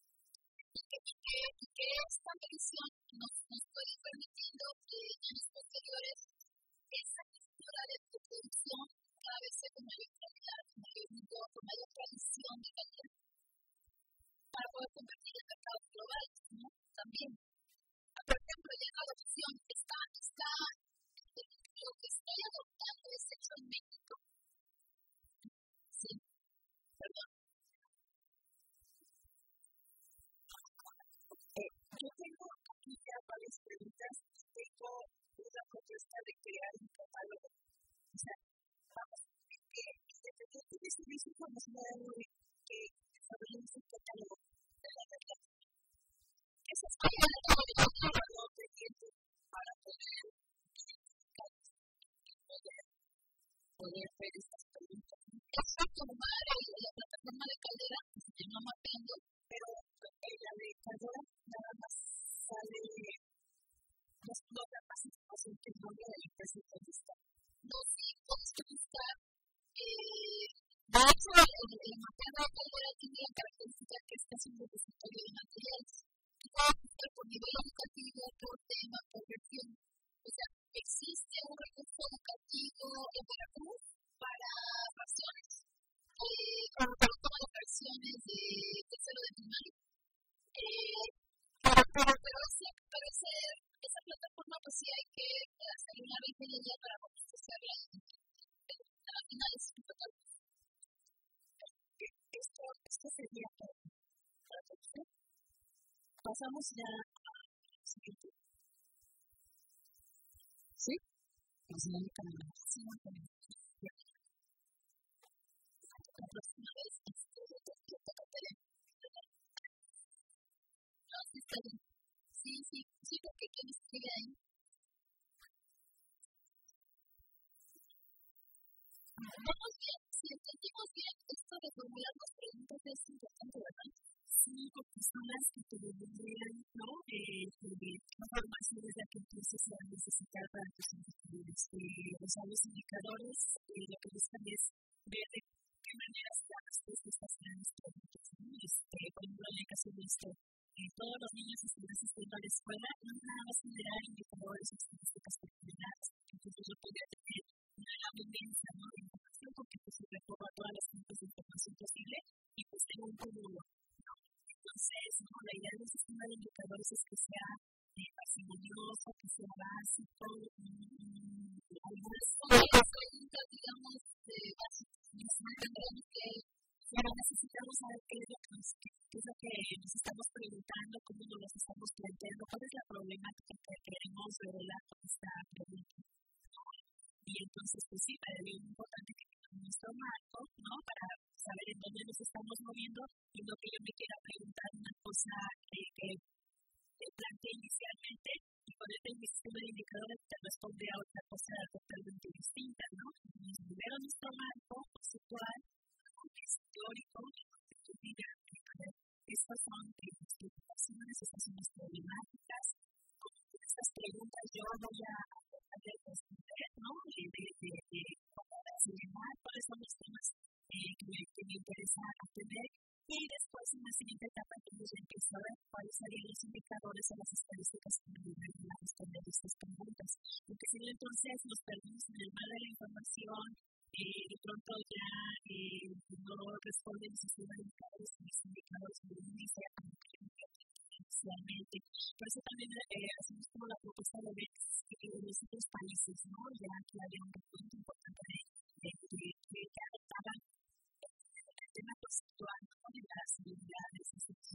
Y que esta medición nos puede ir permitiendo en años posteriores esa cultura de producción cada vez sea con mayor calidad, con mayor rigor, con mayor tradición de calidad, para poder competir en mercados globales, ¿no? También. Por ejemplo, ya la adopción está lo que estoy adoptando es hecho en México. Sí, perdón. Yo tengo aquí ya varias preguntas. Tengo una propuesta de crear un catálogo. O sea, vamos a ver que independiente de servicio informacional que desarrollemos un catálogo de la verdad. Eso es para pendiente para poder identificar y poder ver estas preguntas. Esta tomar la plataforma de Caldera, que se llama Mapeando, pero la de Caldera nada más sale, no da más información que el nombre de la empresa donde está. No, sí, puedes buscar por nivel educativo, por tema, por región. O sea, existe un recurso educativo en Veracruz para fracciones, para todas las fracciones de tercero de primaria. Pero esa plataforma, pues sí hay que hacer una ingeniería para procesarla a finales de esto sería todo. Pasamos ya al siguiente. ¿Sí? Pasamos a la próxima vez. Sí, porque ¿quién escribe ahí? Vamos bien, si entendimos bien, esto de formular las preguntas es importante, ¿verdad? Sí, porque son las que te deberían, ¿no? Informaciones de que entonces se van a necesitar para tus indicadores. O sea, los indicadores lo que buscan es ver de qué manera las respuestas a las preguntas, ¿no? Por ejemplo, en el caso de esto, todos los niños están asistiendo a la escuela, no nada más generar indicadores o estadísticas determinadas. Entonces, yo podría tener una gama inmensa, ¿no? De información, porque pues se recorra todas las fuentes de información posible y pues tengo un cúmulo, ¿no? Entonces, ¿no? La idea del sistema de indicadores es que sea parsimonioso, que sea básico y algunas preguntas, digamos, básicas, que pero necesitamos saber qué es lo que nos estamos preguntando, cómo nos lo estamos planteando, cuál es la problemática que queremos revelar con esta pregunta. Y entonces, pues sí, para mí es importante que tengamos nuestro marco, ¿no? Para saber en dónde nos estamos moviendo y no que yo me quiera preguntar una cosa que planteé inicialmente y ponerte en mi sistema de indicadores te responde a otra cosa totalmente distinta, ¿no? Primero nuestro marco conceptual, teórico, que tú digas que estas son las preocupaciones, estas son las problemáticas, con estas preguntas yo voy a responder, ¿no? De cómo seleccionar cuáles son los temas que me interesa atender y después en la siguiente etapa entonces ya empiezo a ver cuáles serían los indicadores o las estadísticas que me ayudan a responder estas preguntas, porque si no entonces nos perdemos en el mar de la información. De pronto ya no responden sus indicadores y los indicadores de inicio inicialmente. Por eso también hacemos como la propuesta de ver en los otros países, ¿no? Ya que había un recuento importante de que adoptaban el tema conceptual, ¿no? De las habilidades,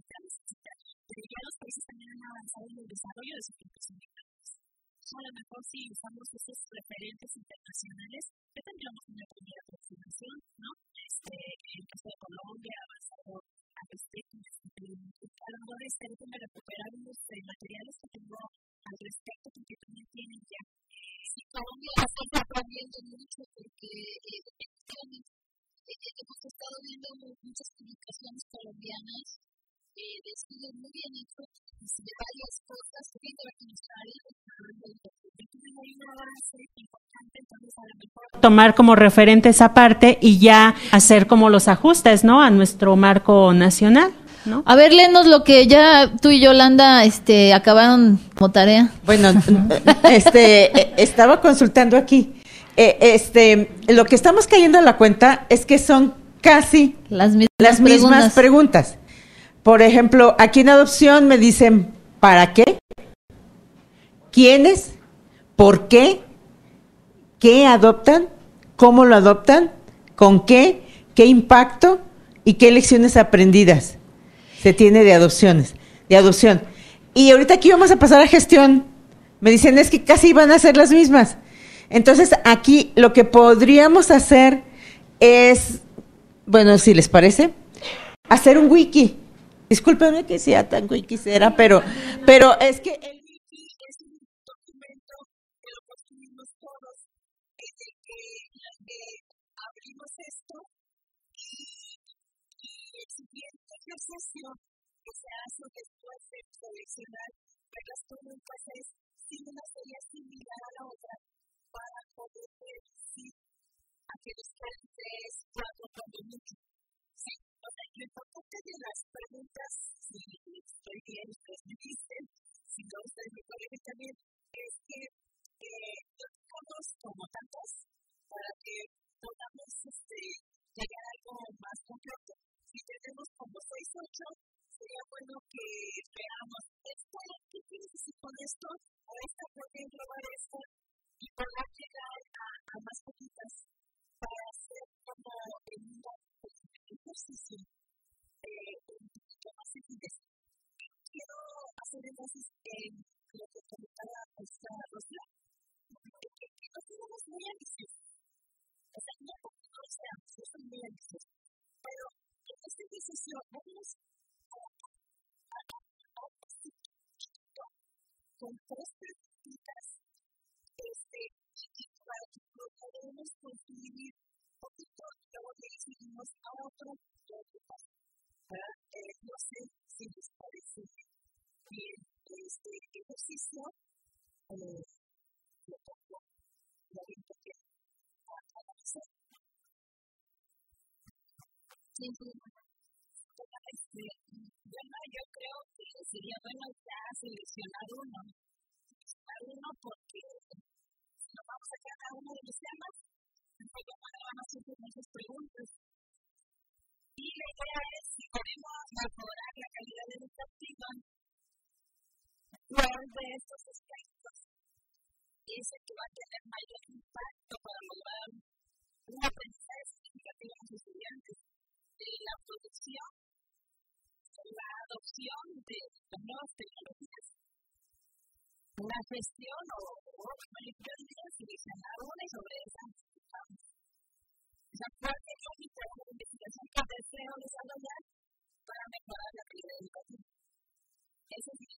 pero ya los países también han avanzado en el desarrollo de sus propios indicadores. A lo mejor si usamos esos referentes internacionales, que tendríamos una primera aproximación, ¿no? En el caso de Colombia ha avanzado al respecto. A lo mejor déjenme recuperar unos materiales que tengo al respecto, porque también tienen ya. Sí, Colombia está aprendiendo mucho porque efectivamente hemos estado viendo muchas publicaciones colombianas de estudios muy bien hechos de varias cosas que tienen que ver con nuestra área. Entonces hay una base importante, entonces a lo mejor tomar como referente esa parte y ya hacer como los ajustes, ¿no? A nuestro marco nacional, ¿no? A ver, léenos lo que ya tú y Yolanda acabaron como tarea. Bueno, estaba consultando aquí. Lo que estamos cayendo a la cuenta es que son casi las mismas preguntas. Por ejemplo, aquí en adopción me dicen ¿para qué? ¿Quiénes? ¿Por qué? ¿Qué adoptan? ¿Cómo lo adoptan? ¿Con qué? ¿Qué impacto? ¿Y qué lecciones aprendidas se tiene de adopción? Y ahorita aquí vamos a pasar a gestión. Me dicen es que casi van a ser las mismas. Entonces aquí lo que podríamos hacer es, bueno, si les parece, hacer un wiki. Discúlpenme que sea tan wikisera, pero es que el wiki es un documento que lo construimos todos, desde que abrimos esto y el siguiente ejercicio que se hace después de seleccionar las preguntas es si una sería similar a la otra para poder decir a que los 3, 4, cuando mucho. Sí, o sea, lo importante de las preguntas, si estoy bien, ustedes me dicen, si no, ustedes me corrigen también, es que platicamos como tantas para que podamos llegar a algo más concreto. Si tenemos como 6, 8, sería bueno que veamos esto, ¿qué quieres decir con esto? O esta puede englobar esto y poder llegar a más cositas para hacer como en un ejercicio un poquito más eficiente. Quiero hacer énfasis en lo que comentaba esta Rosla, que no somos muy ambiciosos. O sea, no porque no seamos, no somos muy ambiciosos. Pero en este ejercicio vamos con 3 preguntitas y para que podamos construir un poquito y luego le seguimos a otro pregunta. No sé si les parece bien este ejercicio. Lo pongo, lo invito a analizar. Sí, bueno, yo creo que sería bueno ya seleccionar uno porque nos vamos a cada uno de los temas, luego van a hacer muchas preguntas. Y la idea es, si queremos mejorar la calidad educativa, ¿cuál de estos aspectos es el que va a tener mayor impacto para lograr un aprendizaje significativo en los estudiantes? La producción, la adopción de las nuevas tecnologías, la gestión o yo diría seleccionar una y sobre esa discutamos. Esa parte lógica de la investigación que deseo desarrollar para mejorar la calidad educativa. Eso sí.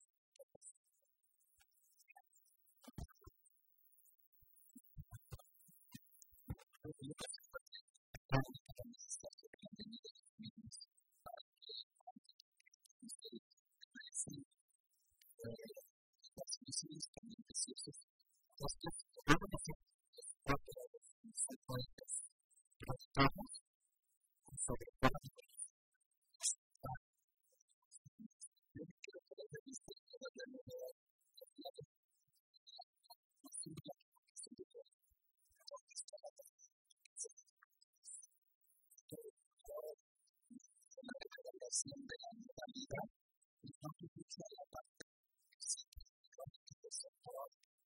De la modalidad y no utiliza la parte de sector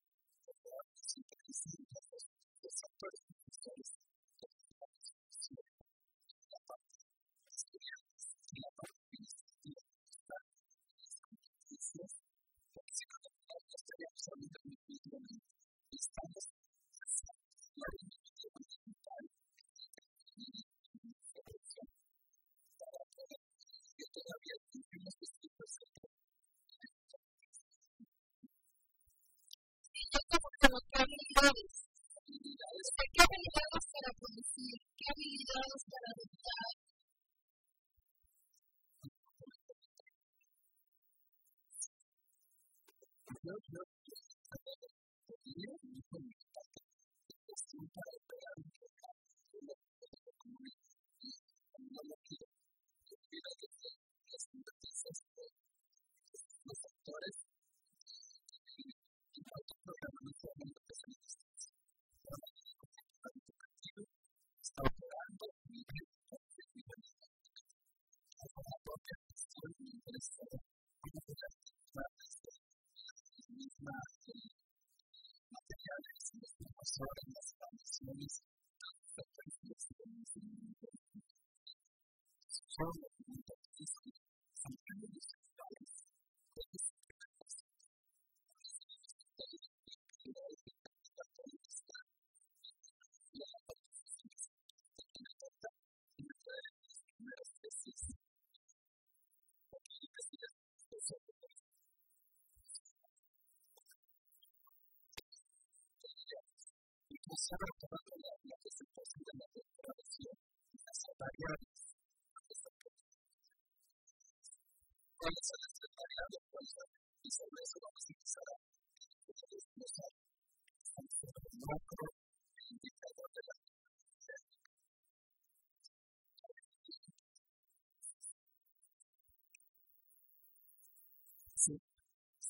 de sectores industriales la parte estudiantes y la parte administrativa porque si no estaríamos hablando de estamos la dimensión digital que todavía tenemos distintos sectores. ¿Qué habilidades? ¿Qué habilidades para producir? ¿Qué habilidades para adoptar? Para operar un los sectores y otro programa no solamente educativo está operando la propia gestión interesada en las actividades de mismas materiales y información en las condiciones son los sobre todo la presentación de la declaración y las variables. ¿Cuáles son las tres variables? Y sobre eso vamos a empezar a desglosar el macro, el indicador de la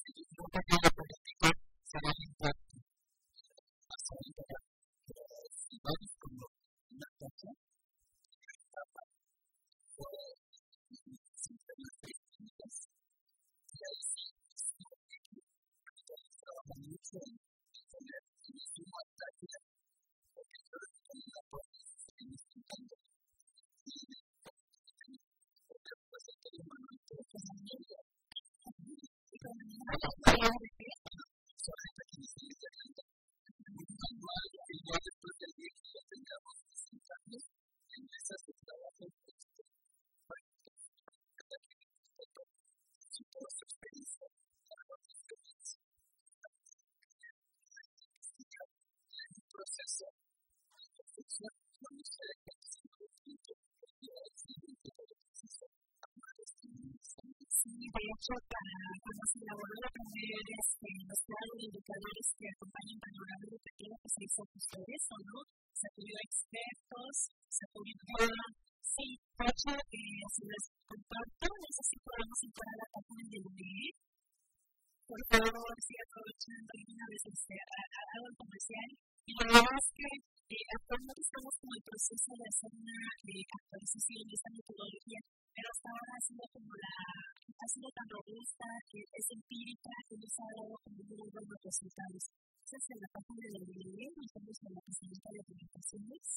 De hecho, cuando se elaboró la primera enunciado de indicadores que acompañan panorama educativo, pues se hizo justo eso, ¿no? Se acudió a expertos, se acudió a... Sí, de hecho, si les comparto, no sé si podemos entrar a la página del INEE. Por favor, siga aprovechando una vez hago el comercial. Y la verdad es que actualmente estamos con el proceso de hacer una actualización de esta metodología, pero hasta ahora ha sido tan robusta, que es empírica, que nos ha dado como muy buenos resultados. Entonces, en la página del INEE, nos vamos a la pestañita de publicaciones.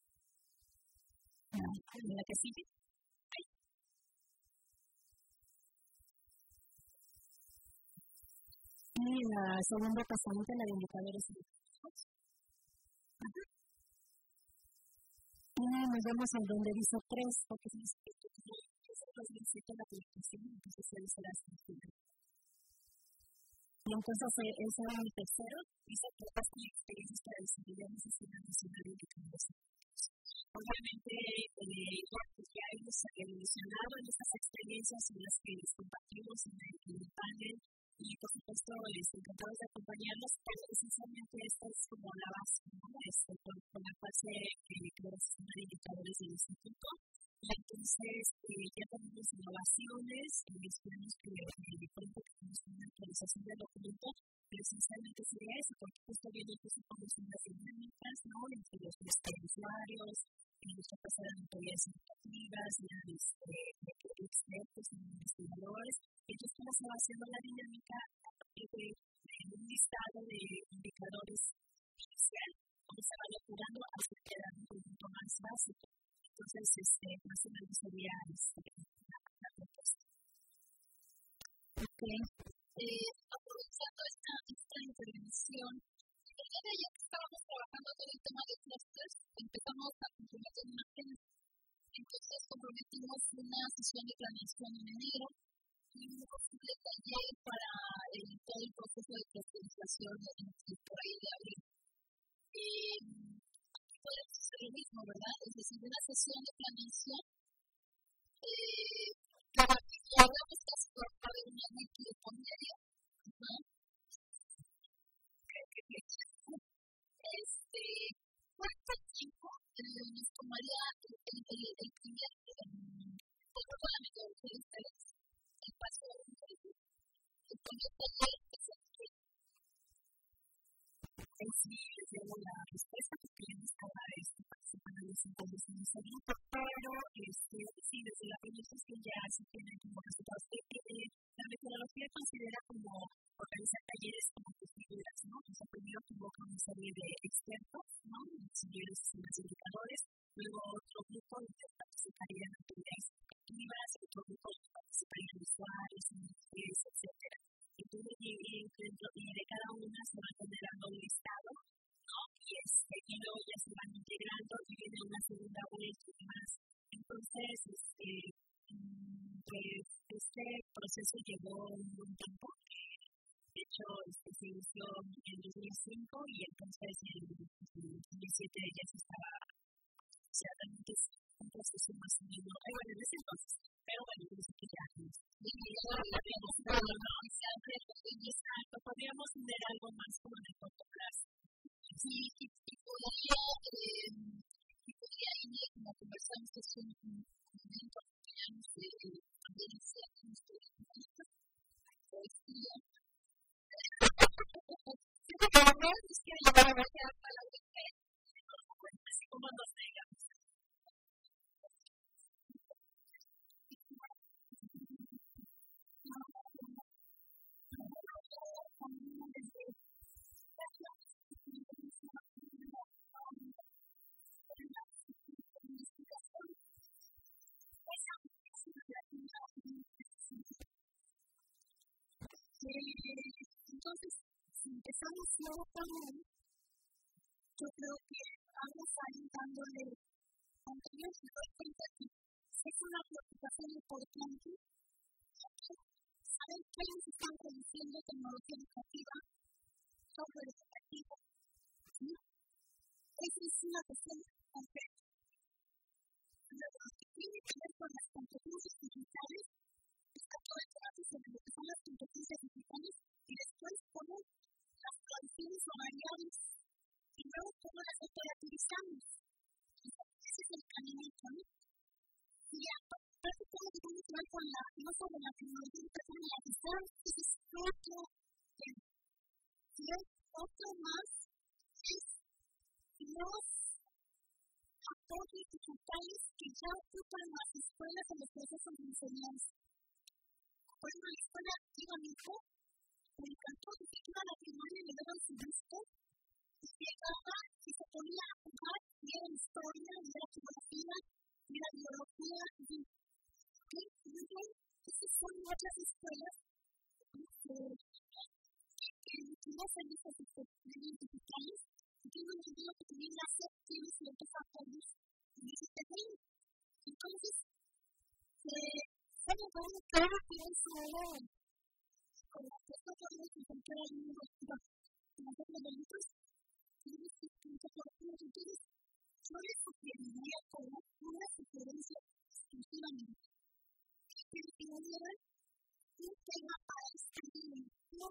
En la que sigue. Y la segunda pestañita, la de indicadores educativos. Y nos vemos en donde dice 3, porque es el 2007 la publicación, entonces debe ser así. Y entonces ese era mi tercero, dice que estas experiencias para desarrollar un sistema nacional de indicadores educativos. Obviamente, ya hemos evolucionado en estas experiencias en las que les compartimos en el panel. Y por supuesto, encantados de acompañarlos, pero esencialmente esta es como la base, ¿no? Con la cual se creó el sistema de indicadores del instituto. Y entonces ya tenemos innovaciones, esperamos que pronto tengamos una actualización del documento, pero esencialmente sería eso, porque justo viene como unas dinámicas, ¿no? Entre los usuarios, nuestra casa de autoridades educativas, expertos, investigadores. Entonces, ¿cómo se va haciendo la dinámica a partir de un listado de indicadores inicial? ¿Cómo se va depurando hasta quedar un conjunto más básico? Entonces, más o menos sería la propuesta. Ok. Aprovechando esta intervención, el día de ayer que estábamos trabajando con el tema de clusters, empezamos a comprometer imágenes. Entonces, comprometimos una sesión de planeación en enero y un posible taller para todo el proceso de clasificación por ahí de abril. Podemos hacer lo mismo, ¿verdad? Es decir, una sesión de planeación para que hagamos casi por haber un año por medio. ¿Cuánto tiempo nos tomaría el primer el paso el primer taller que se requiere? Sí, les debo la respuesta porque ya no estaba participando en los entonces en ese grupo, pero sí, desde la primera sesión ya se tienen como resultados. La metodología considera como organizar talleres como figuras, ¿no? O sea, primero convoca una serie de expertos, ¿no? Ingenieros y indicadores, luego otro grupo donde participarían actividades educativas, otro grupo donde participarían usuarios, mujeres, etcétera. Entonces, y de cada una se va generando un listado, ¿no? Y luego ya se van integrando y viene una segunda vuelta y demás. Entonces, este proceso llevó un buen tiempo. De hecho, se inició en 2005 y entonces en 2017 ya se estaba, o sea, realmente es un proceso más o menos, bueno, en ese entonces, pero bueno, yo sé que ya podríamos tener algo más como en el corto plazo. Sí, y podría ir, como conversamos, es un momento que ya nos también iniciamos poesía. primero nos quiere llevar a la mujer, así como nos digamos. Entonces, si empezamos luego con él, yo creo que vamos a ir dándole contenido y doy cuenta que es una preocupación importante. Saben que ellos están produciendo tecnología educativa, software educativo. ¿Sí? Eso es una cuestión concreta. Lo que tiene que ver con las competencias digitales está todo el trabajo sobre lo que son las competencias digitales y después cómo las condiciones o variables y luego cómo las operativizamos. Ese es el caminito, ¿no? Y ya, casi todo lo que tiene que ver con la, no solo la tecnología educativa y la visual, es otro tema. Y el otro más es los apoyos digitales que ya ocupan las escuelas en los procesos de enseñanza. Por ejemplo, la escuela iba a mi hijo, me encantó que iba a la primaria y le daban su disco, y llegaba y se ponía a jugar, y era historia, y era geografía, y era biología, y esas son muchas escuelas que utilizan esas disciplinas digitales, y tengo entendido que también la SEP tiene ciertos apoyos en ese terreno. Entonces, cada quien sabe con la que esto podemos encontrar en un lugar en los elementos y entonces yo les sugeriría como una sugerencia exclusivamente que tuvieran un tema para esta dimensión.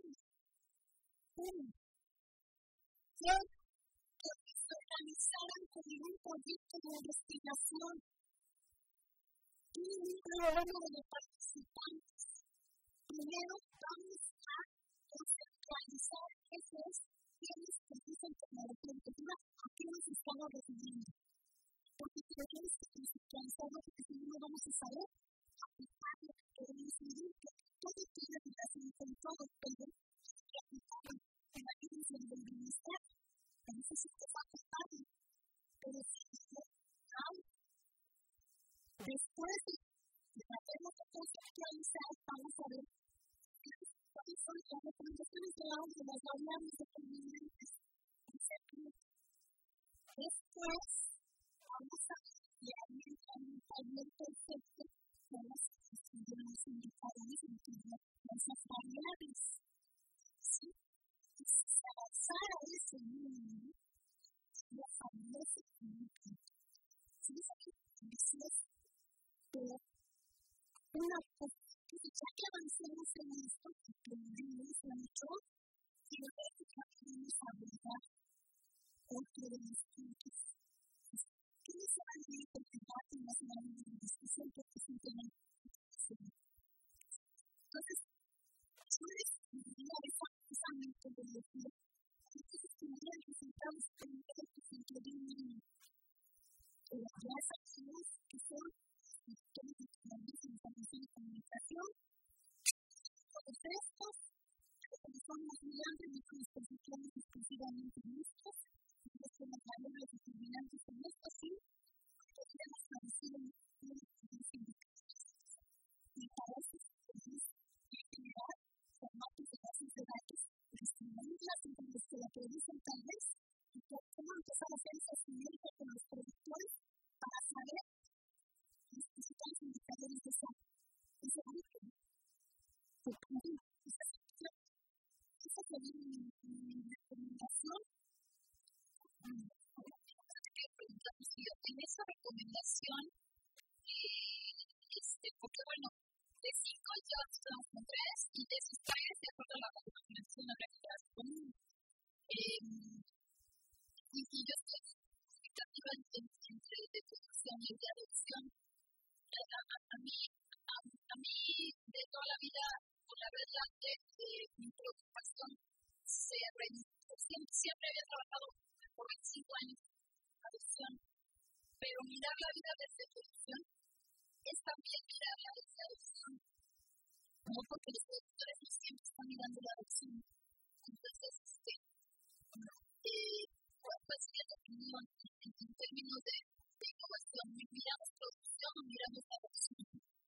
Que se organizaran como un proyecto de investigación y un programa de participantes. Primero vamos a conceptualizar esos quienes utilizan tecnología educativa, a quienes estamos recibiendo. Porque tenemos que conceptualizarlo, porque si no vamos a saber aplicar lo que queremos vivir, porque todo tiene relación con todo, pero que aplicarlo en la vida del bienestar. A veces esto es aplicable, pero si no hay, después de haberlo conceptualizar, vamos a ver cuáles son las recomendaciones de las variables determinantes. Después, vamos a estudiar un taller perfecto de las estudiantes indicadores entre esas variables. ¿Sí? Y si avanzar a ese nivel, la familia se comunica. ¿Sí? Eso es una cosa que ya que avancemos en esto, que aprendimos mucho, y luego ya podemos abordar otro de los puntos. ¿Qué nos va a venir por debate en las áreas de discusión? Porque es un tema interesante. Entonces, yo les diría esa metodología, entonces tendrían resultados primeros que se introducen las acciones que son sistemas de información y comunicación, los textos, que son más brillantes y con disposiciones exclusivamente listas, los que nos valores determinantes en esto, sí, podríamos traducir en los indicadores. Y para eso podemos generar formatos de bases de datos, distribuirlas entre los que la producen tal vez, y cómo empezar a hacer esa sinergia con los productores para saber los principales indicadores de ese grupo. Esa sería mi recomendación. En esa recomendación, porque bueno, de 5 ya estamos con 3 y de esos 3, de acuerdo a la recomendación, habrá que quedar con 1. Y yo estoy expectativa entre depuración y de adopción. A mí, de toda la vida, por la verdad, mi preocupación siempre la vida desde producción es también mirarla desde adopción, ¿no? Porque los productores no siempre están mirando la adopción. Entonces, ¿cuál sería tu opinión en términos de innovación? ¿Miramos producción o miramos adopción?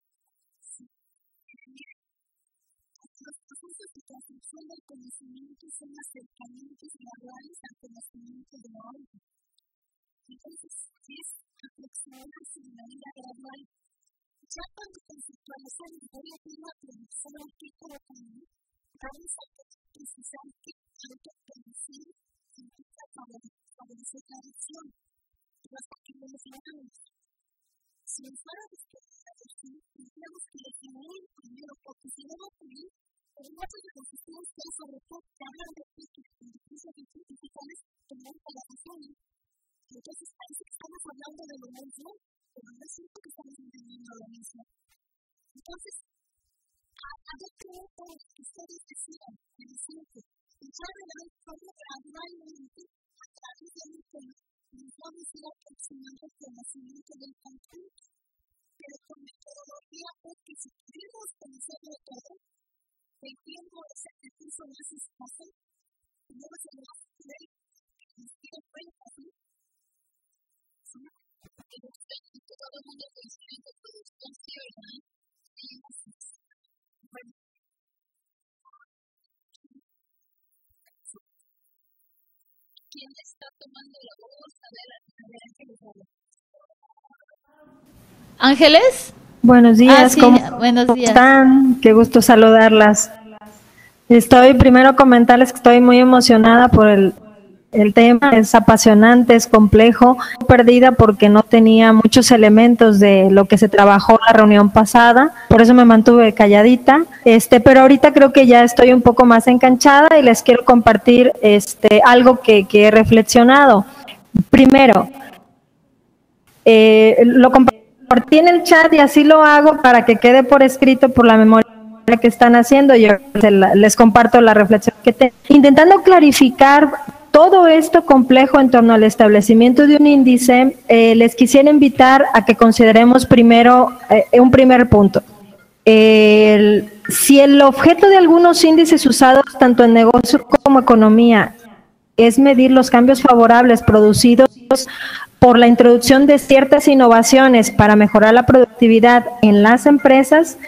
Los procesos de construcción del conocimiento son acercamientos graduales al conocimiento de la obra. Entonces, es aproximarse de manera gradual. Ya cuando conceptualizamos voy a tener una producción artística también, vamos a precisar que autoproducir implica favorecer la adopción, pero hasta que lo logramos. Si nos fuera a descubrir la adopción, tendríamos que definir primero, porque si no va a ocurrir, pero muchos de los estudios que sobre todo que hablan de inteligencia artificial tener la adopción. Entonces parece que estamos hablando de lo mismo, pero no es cierto que estamos entendiendo lo mismo. Entonces, yo creo que ustedes decidan, en el centro, pensar en la forma gradualmente a través de un tema, nos vamos a ir aproximando al conocimiento del conjunto, pero con metodología, porque si queremos conocerlo todo, el tiempo es el recurso más escaso, y no es el más cruel, que nos tiene cuenta, ¿no? Porque todo el mundo coincide en producción, sí, ¿verdad? Bueno. ¿Quién está tomando la voz? A ver, ¿Ángeles? Buenos días, sí, ¿cómo buenos días. están? Qué gusto saludarlas. Primero comentarles que estoy muy emocionada por el tema, es apasionante, es complejo, perdida porque no tenía muchos elementos de lo que se trabajó la reunión pasada, por eso me mantuve calladita, pero ahorita creo que ya estoy un poco más enganchada y les quiero compartir algo que he reflexionado. Primero, lo compartí en el chat y así lo hago para que quede por escrito por la memoria que están haciendo. Yo les comparto la reflexión que tengo. Intentando clarificar todo esto complejo en torno al establecimiento de un índice, les quisiera invitar a que consideremos primero un primer punto. Si el objeto de algunos índices usados tanto en negocio como economía es medir los cambios favorables producidos por la introducción de ciertas innovaciones para mejorar la productividad en las empresas,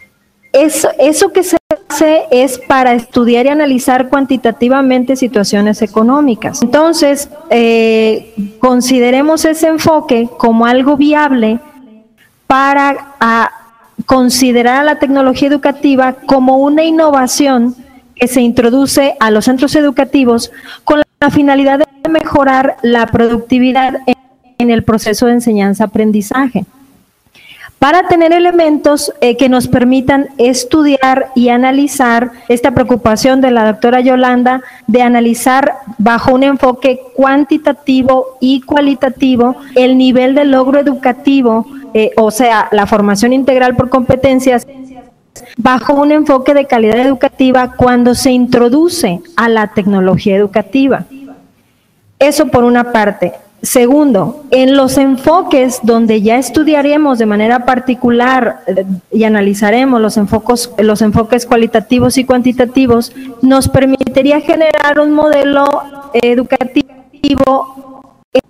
eso que se hace es para estudiar y analizar cuantitativamente situaciones económicas. Entonces, consideremos ese enfoque como algo viable para considerar a la tecnología educativa como una innovación que se introduce a los centros educativos con la finalidad de mejorar la productividad en el proceso de enseñanza-aprendizaje, para tener elementos que nos permitan estudiar y analizar esta preocupación de la doctora Yolanda de analizar bajo un enfoque cuantitativo y cualitativo el nivel de logro educativo, o sea, la formación integral por competencias, bajo un enfoque de calidad educativa cuando se introduce a la tecnología educativa. Eso por una parte. Segundo, en los enfoques donde ya estudiaremos de manera particular y analizaremos los enfoques cualitativos y cuantitativos, nos permitiría generar un modelo educativo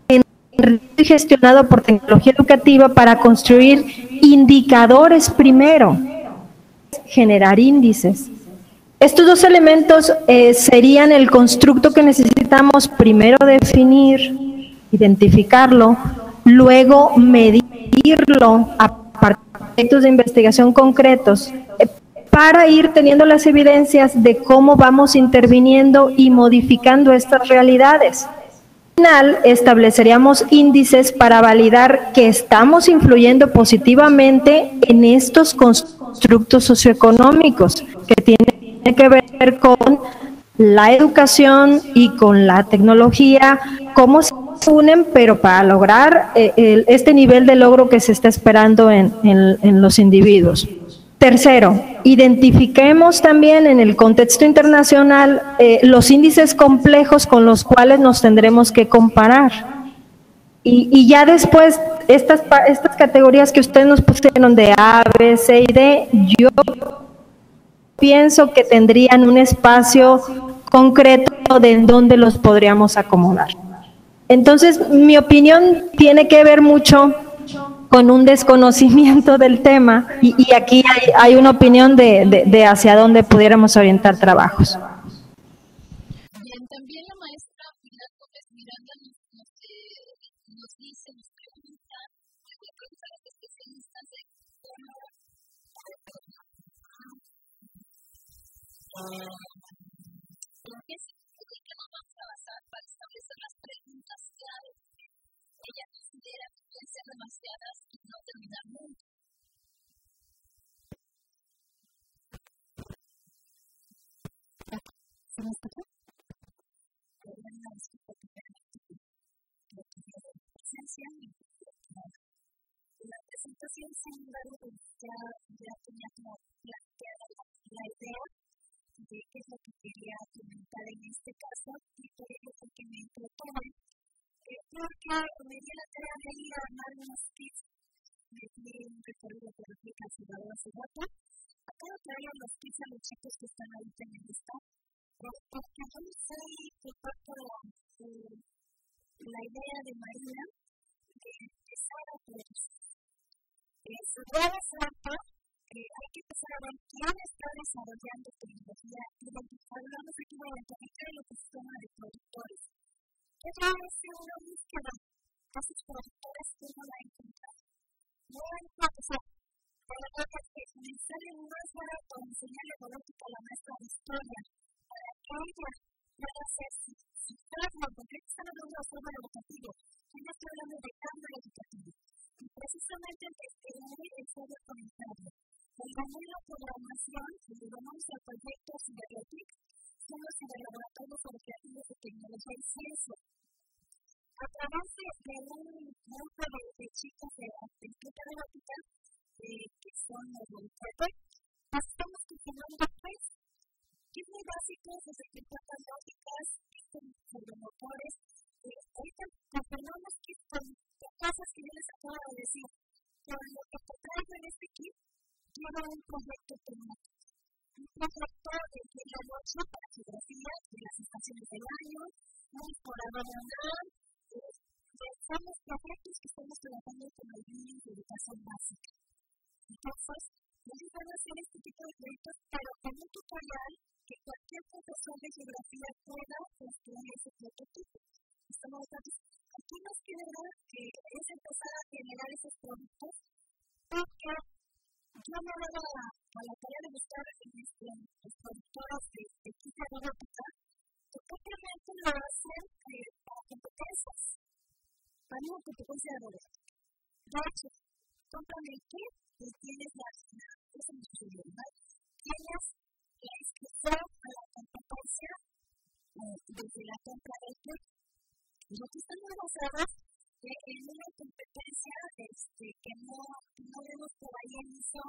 y gestionado por tecnología educativa para construir indicadores primero, generar índices. Estos dos elementos serían el constructo que necesitamos primero definir, identificarlo, luego medirlo a partir de proyectos de investigación concretos para ir teniendo las evidencias de cómo vamos interviniendo y modificando estas realidades. Al final, estableceríamos índices para validar que estamos influyendo positivamente en estos constructos socioeconómicos que tienen que ver con la educación y con la tecnología, cómo se unen, pero para lograr este nivel de logro que se está esperando en los individuos. Tercero, identifiquemos también en el contexto internacional los índices complejos con los cuales nos tendremos que comparar. Y ya después, estas categorías que ustedes nos pusieron de A, B, C y D, yo pienso que tendrían un espacio concreto de en donde los podríamos acomodar. Entonces, mi opinión tiene que ver mucho con un desconocimiento del tema y aquí hay una opinión de hacia dónde pudiéramos orientar trabajos. Bien, también la maestra Pilar Gómez Miranda nos dice, nos pregunta, voy a preguntar a los especialistas de cómo ¿en qué significa la vamos a basar para establecer las preguntas claves? Ella considera que pueden ser demasiadas y no terminar nunca. ¿Se me escucha? La presentación, sin embargo, ya tenía como planteada la idea de qué es lo que quería comentar en este caso, y por ello fue que me propone, porque me di la tarea de ir a armar unos kits, me di un recorrido por República Salvador Ciudad. Acabo de traer los kits a los chicos que están ahorita en el estado, porque yo no sé qué parte la idea de Marina de empezar a hay que empezar a ver quién está desarrollando tecnología, hablamos aquí de identificar el ecosistema de productores. ¿Qué es una búsqueda? Esos productores que no la encuentran. No hay que empezar. Pero la verdad es que me sale más barato enseñarle robótica a la maestra de historia para que ella pueda hacer su plasma, porque aquí están hablando de forma educativa. Ella está hablando de cambio educativo. Y precisamente desde el estudio comentario, el modelo de programación, si lo llamamos a proyectos cibernéticos, son los ciberlaboratorios educativos de tecnología y ciencia. A través de un grupo de chicos de Instituto de Robótica, que son los voluntarios, estamos funcionando pues, que es muy básico, desde que tratan lógicas, sobre motores. Ahorita confirmamos que son cosas que yo les acabo de decir, pero lo que te traigo en este kit lleva un proyecto temático. Un proyecto de la noche para geografía de las estaciones del año, un explorador lunar, son los proyectos que estamos trabajando con los niños de educación básica. Entonces, nos van a hacer este tipo de proyectos, pero con un tutorial que cualquier profesor de geografía pueda construir ese prototipo. Aquí nos queda que es empezar a generar esos productos, porque yo me voy a la tarea de buscar los productores de kit de robótica, que propiamente lo hacen para competencias, para una competencia de robótica. De hecho, compran el kit y tienes tienes la inscripción a la competencia desde la compra del kit. Y lo que están muy basadas en una competencia que no vemos por ahí en uso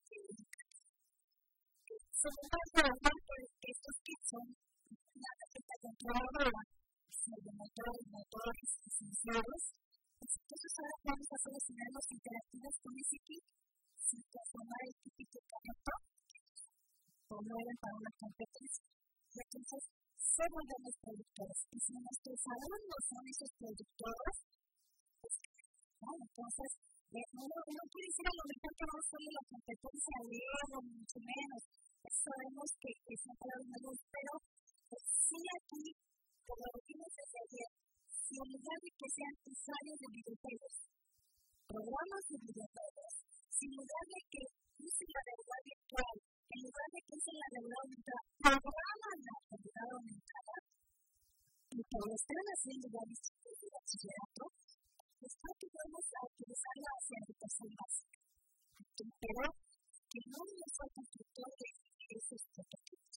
sin embargo, aparte de que estos kits son una tarjeta controladora sobre motores y sensores, entonces ahora vamos a hacer escenarios interactivos con ese kit sin transformar el típico carrito como eran para una competencia. Y entonces se vuelven los productores. Y si nuestros alumnos son esos productores, pues, entonces no quiere decir a lo mejor que vamos a hacerle la competencia a leer o mucho menos. Sabemos que son palabras nuevas, pero sí aquí, por lo que vimos desde ayer, si en lugar de que sean usuarios de videojuegos, programas de videojuegos, si en lugar de que usen la realidad virtual, en lugar de que usen la realidad aumentada, programan la realidad aumentada, y que lo están haciendo ya en el bachillerato, pues creo que vamos a utilizarla hacia educación básica. Pero que no nos fue constructor de esos prototipos.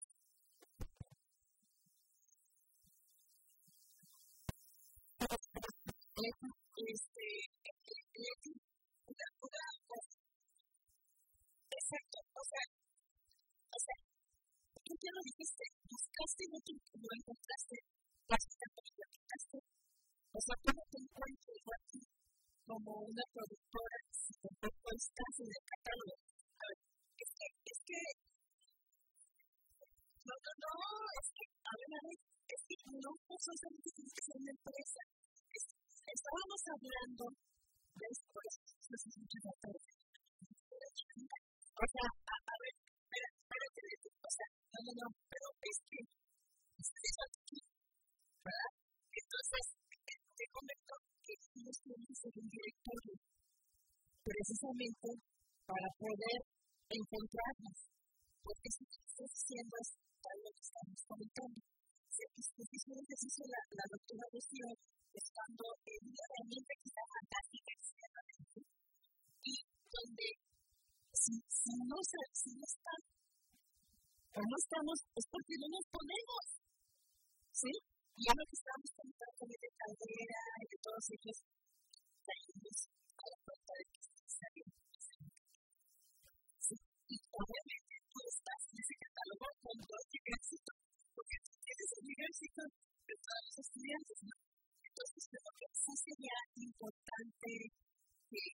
Exacto, o sea, tú ya lo dijiste, buscaste no te lo encontraste, la cita lo buscaste, o sea, ¿cómo te encuentras igual? solamente tiene que ser una empresa. Estábamos hablando de esto, eso es mucho de todo. O sea, a ver, espérate, o sea, no, pero es que es aquí, ¿verdad? Entonces, te comento que ellos tienen que ser un directorio, precisamente para poder encontrarnos, porque si estás haciendo es tal lo que estamos comentando. Hizo un ejercicio la doctora Rocío estando en una herramienta que está fantástica, extremadamente, y donde si no están o no estamos, es porque no nos ponemos, ¿sí? Y a lo que estamos comentando de Caldera y de todos ellos, salimos a la cuenta de que está bien. ¿Sí? Y obviamente tú estás en ese catálogo con todo el éxito, porque tú tienes el éxito de todos los estudiantes, ¿no? Entonces, creo que sí sería importante que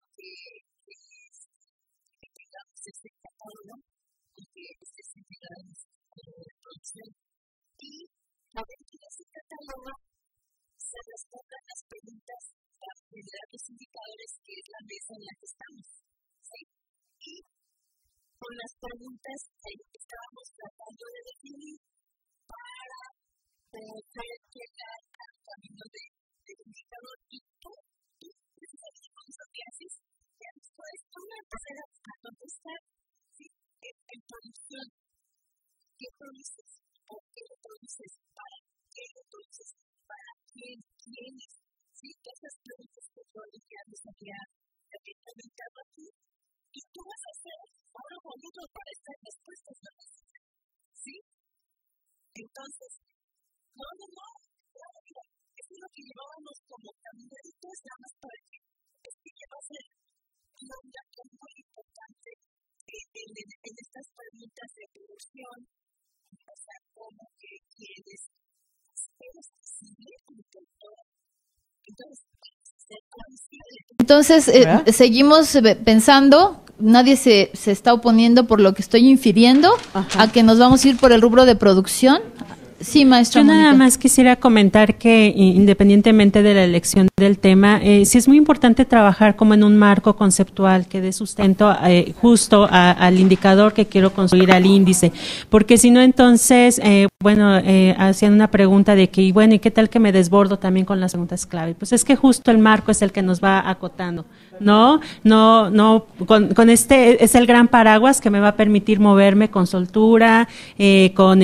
tengamos este catálogo y que estés integrados de producción. Y dentro de ese catálogo se respondan las preguntas para generar los indicadores, que es la mesa en la que estamos. ¿Sí? Y con las preguntas estábamos tratando de definir para poder llegar al camino del indicador. Y tú precisamente con eso que haces, ya después tú me empezar a contestar, ¿sí? En producción, ¿qué produces? ¿Por qué lo produces? ¿Para qué lo produces? ¿Para quién? ¿Quiénes? ¿Sí? Esas preguntas que yo ya les había comentado aquí. Y tú vas a hacer ahora bonito para estas respuestas, ¿no? ¿Sí? Entonces, no, mira, eso es lo que llevábamos como caminaditos, nada más para que lleva a ser un dato muy importante en estas preguntas de producción, o sea, cómo que quieres, eres posible como productor. Entonces, ser consciente. Entonces, seguimos pensando, nadie se está oponiendo por lo que estoy infiriendo, a que nos vamos a ir por el rubro de producción. Sí, maestra. Yo Mónica. nada más quisiera comentar que independientemente de la elección del tema, sí es muy importante trabajar como en un marco conceptual que dé sustento justo al indicador que quiero construir, al índice, porque si no entonces, hacían una pregunta de que, bueno, ¿y qué tal que me desbordo también con las preguntas clave? Pues es que justo el marco es el que nos va acotando, ¿no? Con este es el gran paraguas que me va a permitir moverme con soltura, con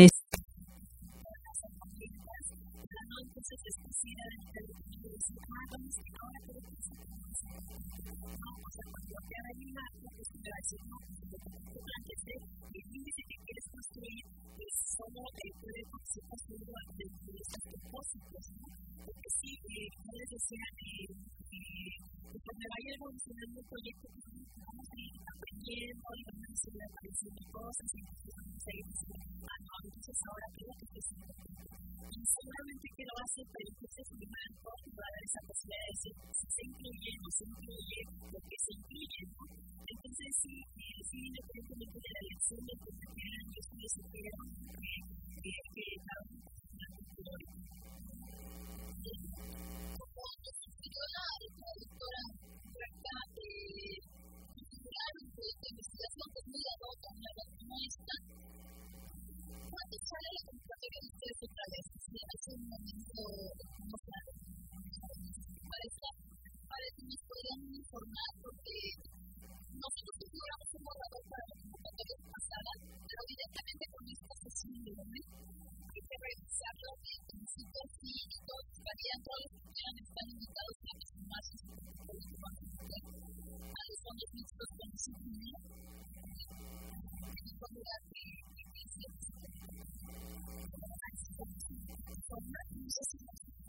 porque sí, como les decía, conforme vaya evolucionando el proyecto, vamos a ir aprendiendo y vamos a ir apareciendo cosas y vamos a ir diciendo, entonces ahora creo que es y seguramente que lo hace, pero entonces mi marco va a dar esa posibilidad de decir si se incluye o no se incluye, lo que se incluye, ¿no? Entonces sí, independientemente de la elección del compañero, yo sí les sugiero que cada uno tenga una cultura. Como explicó la doctora Blanca, de investigación que es muy adulta, una maestra, ¿cuándo sale la convocatoria de ustedes otra vez? Hace un momento, no claro, para que nos puedan informar, porque nosotros configuramos un borrador para la convocatoria pasada, pero evidentemente con esta sesión de momento hay que revisarlo de principio a fin y todos varían, todos los que quieran están invitados a que son más a los fondos mixtos con disciplina y con lugar de no sé si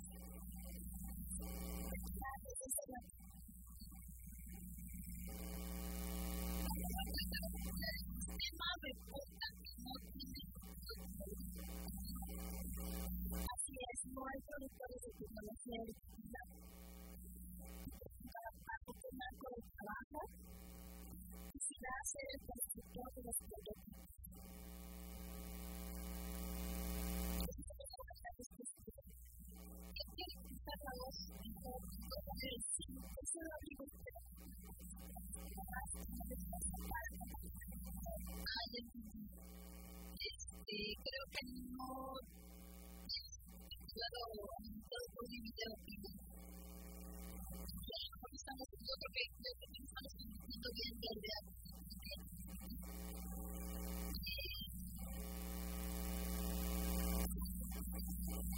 tema reporta que no tiene así es, no hay productores de tecnología electricidad. Cada marco de trabajo quisiera ser el constructor de los prototipos.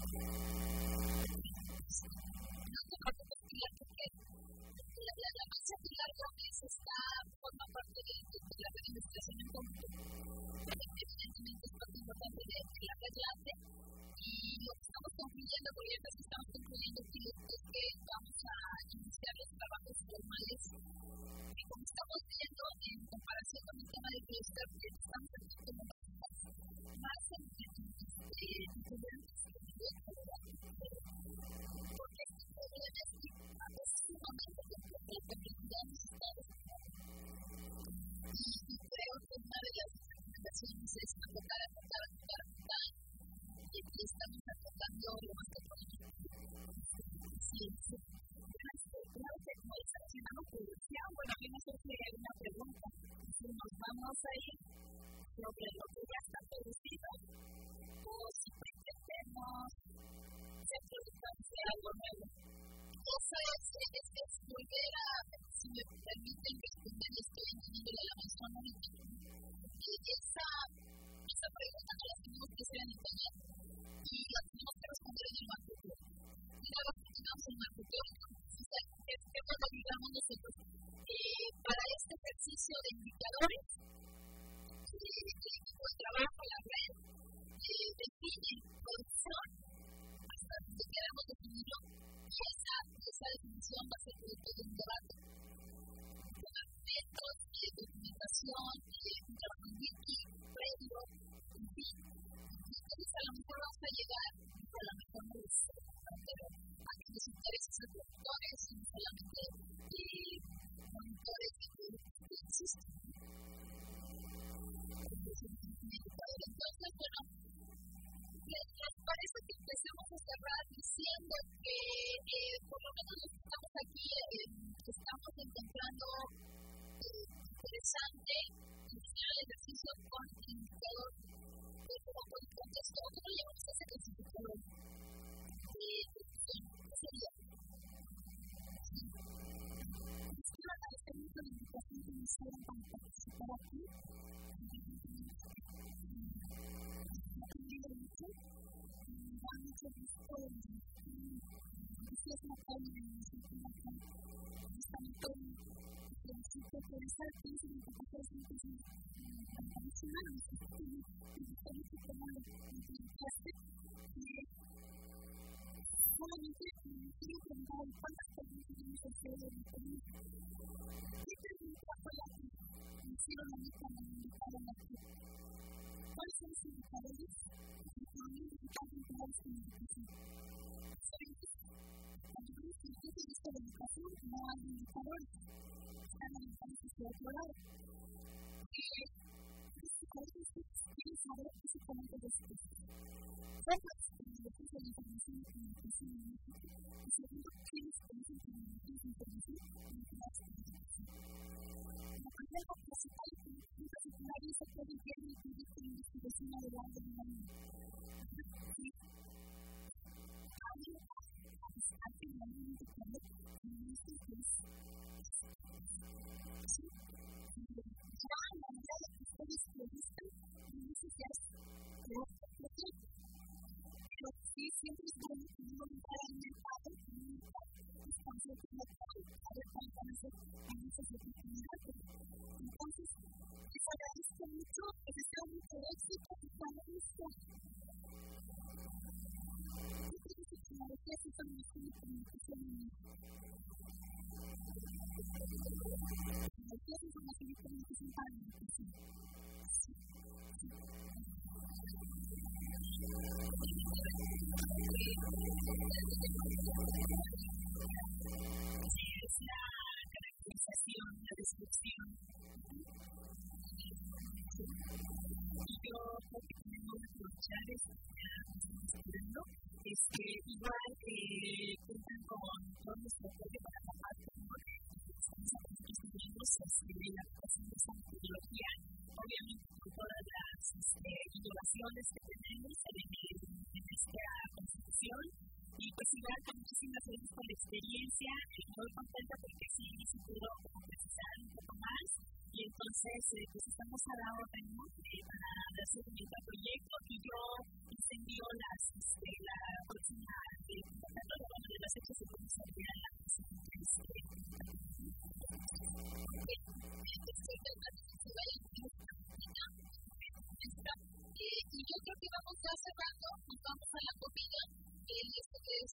La marcha Pilar Gómez forma parte de la red de investigación en común, evidentemente es parte importante de la red LATE, y lo que estamos concluyendo, proyectos que estamos concluyendo aquí, es que vamos a iniciar los trabajos formales, y como estamos viendo en comparación con el tema de clúster, estamos aquí como más estudiantes porque este problema es que a veces un momento de complejidad necesitamos, y creo que una de las recomendaciones es acotar, y aquí estamos acotando lo más que podemos. Sí, claro que como está haciendo producción, bueno, a mí me surge una pregunta, si nos vamos a ir sobre lo que ya está producido, o si pretendemos ser productores de algo nuevo. Cosa es volver a, si me permiten responder, estoy entendiendo la mención ahorita. Esa pregunta no la tenemos que hacer en español y la tenemos que responder en el marco teórico. Y luego continuamos en el marco teórico. ¿Qué es lo que digamos nosotros? Para este ejercicio de indicadores, el equipo de trabajo, la red, define producción hasta donde queramos definirlo, y esa definición va a ser producto de un debate con argumentos, documentación, un trabajo en wiki, previo, en fin. Entonces a lo mejor vamos a llegar, a lo mejor no lo sé, pero a que nos interese ser productores y no solamente monitores de productos que existen. Entonces, bueno, ¿les parece que empecemos a cerrar diciendo que por lo menos los que estamos aquí estamos encontrando interesante iniciar el ejercicio con el indicador como por el contexto? ¿Cómo llevamos ese clasificador de producción? ¿Qué sería? Es que agradecer mucho la invitación que nos hicieron para participar aquí. ¿Cuáles son los indicadores? No hay indicadores, están en el país explorado. Quieren saber físicamente de esto. ¿Cuántas tecnologías de información y comunicación en México? Y segundo, ¿quiénes conocen tecnologías de información y comunicación? La primera principal política circular es el poder de un proyecto de investigación adelante en la línea. Siempre es bueno tener un lugar en el mercado y un espacio local para conocer a muchas oportunidades. Entonces, les agradezco mucho que estén muy éxito y para esto. Yo creo que tecnologías y información y comunicación en México. Tecnologías, información y comunicación para la educación. Es la caracterización, la descripción. Yo creo que tenemos que aprovechar esto que estamos estudiando, es que igual cuentan con todo nuestro apoyo para la parte que estamos estudiando sobre la aplicación de esta metodología, obviamente con todas las innovaciones que tenemos en esta constitución. Y pues igual, muchísimas gracias por la experiencia, muy contenta porque sí pudo precisar un poco más, y entonces pues estamos a la orden, ¿no? Para dar seguimiento al proyecto, y yo les envío la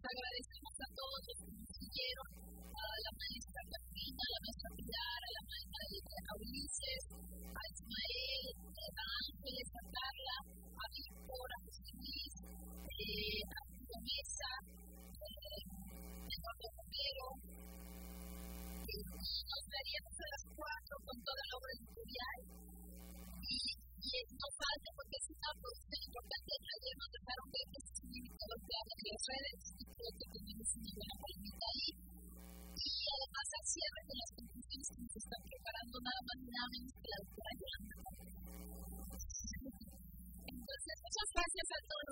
agradecemos a todos los que nos siguieron, a la maestra Carolina, a la maestra Pilar, a la maestra Ulises, a Ismael, a Ángeles, a Carla, a Víctor, a José Luis, a Julio Mesa, a Eduardo Romero. Nos veríamos a las 4 con toda la obra editorial y no falta porque es una producción importante. Ayer nos dejaron ver que se subieron todos los planes de las redes y creo que tenemos una buena palomita ahí. Y además al cierre de las conclusiones que nos están preparando nada más y nada menos que la doctora Yolanda. Entonces, muchas gracias a todos.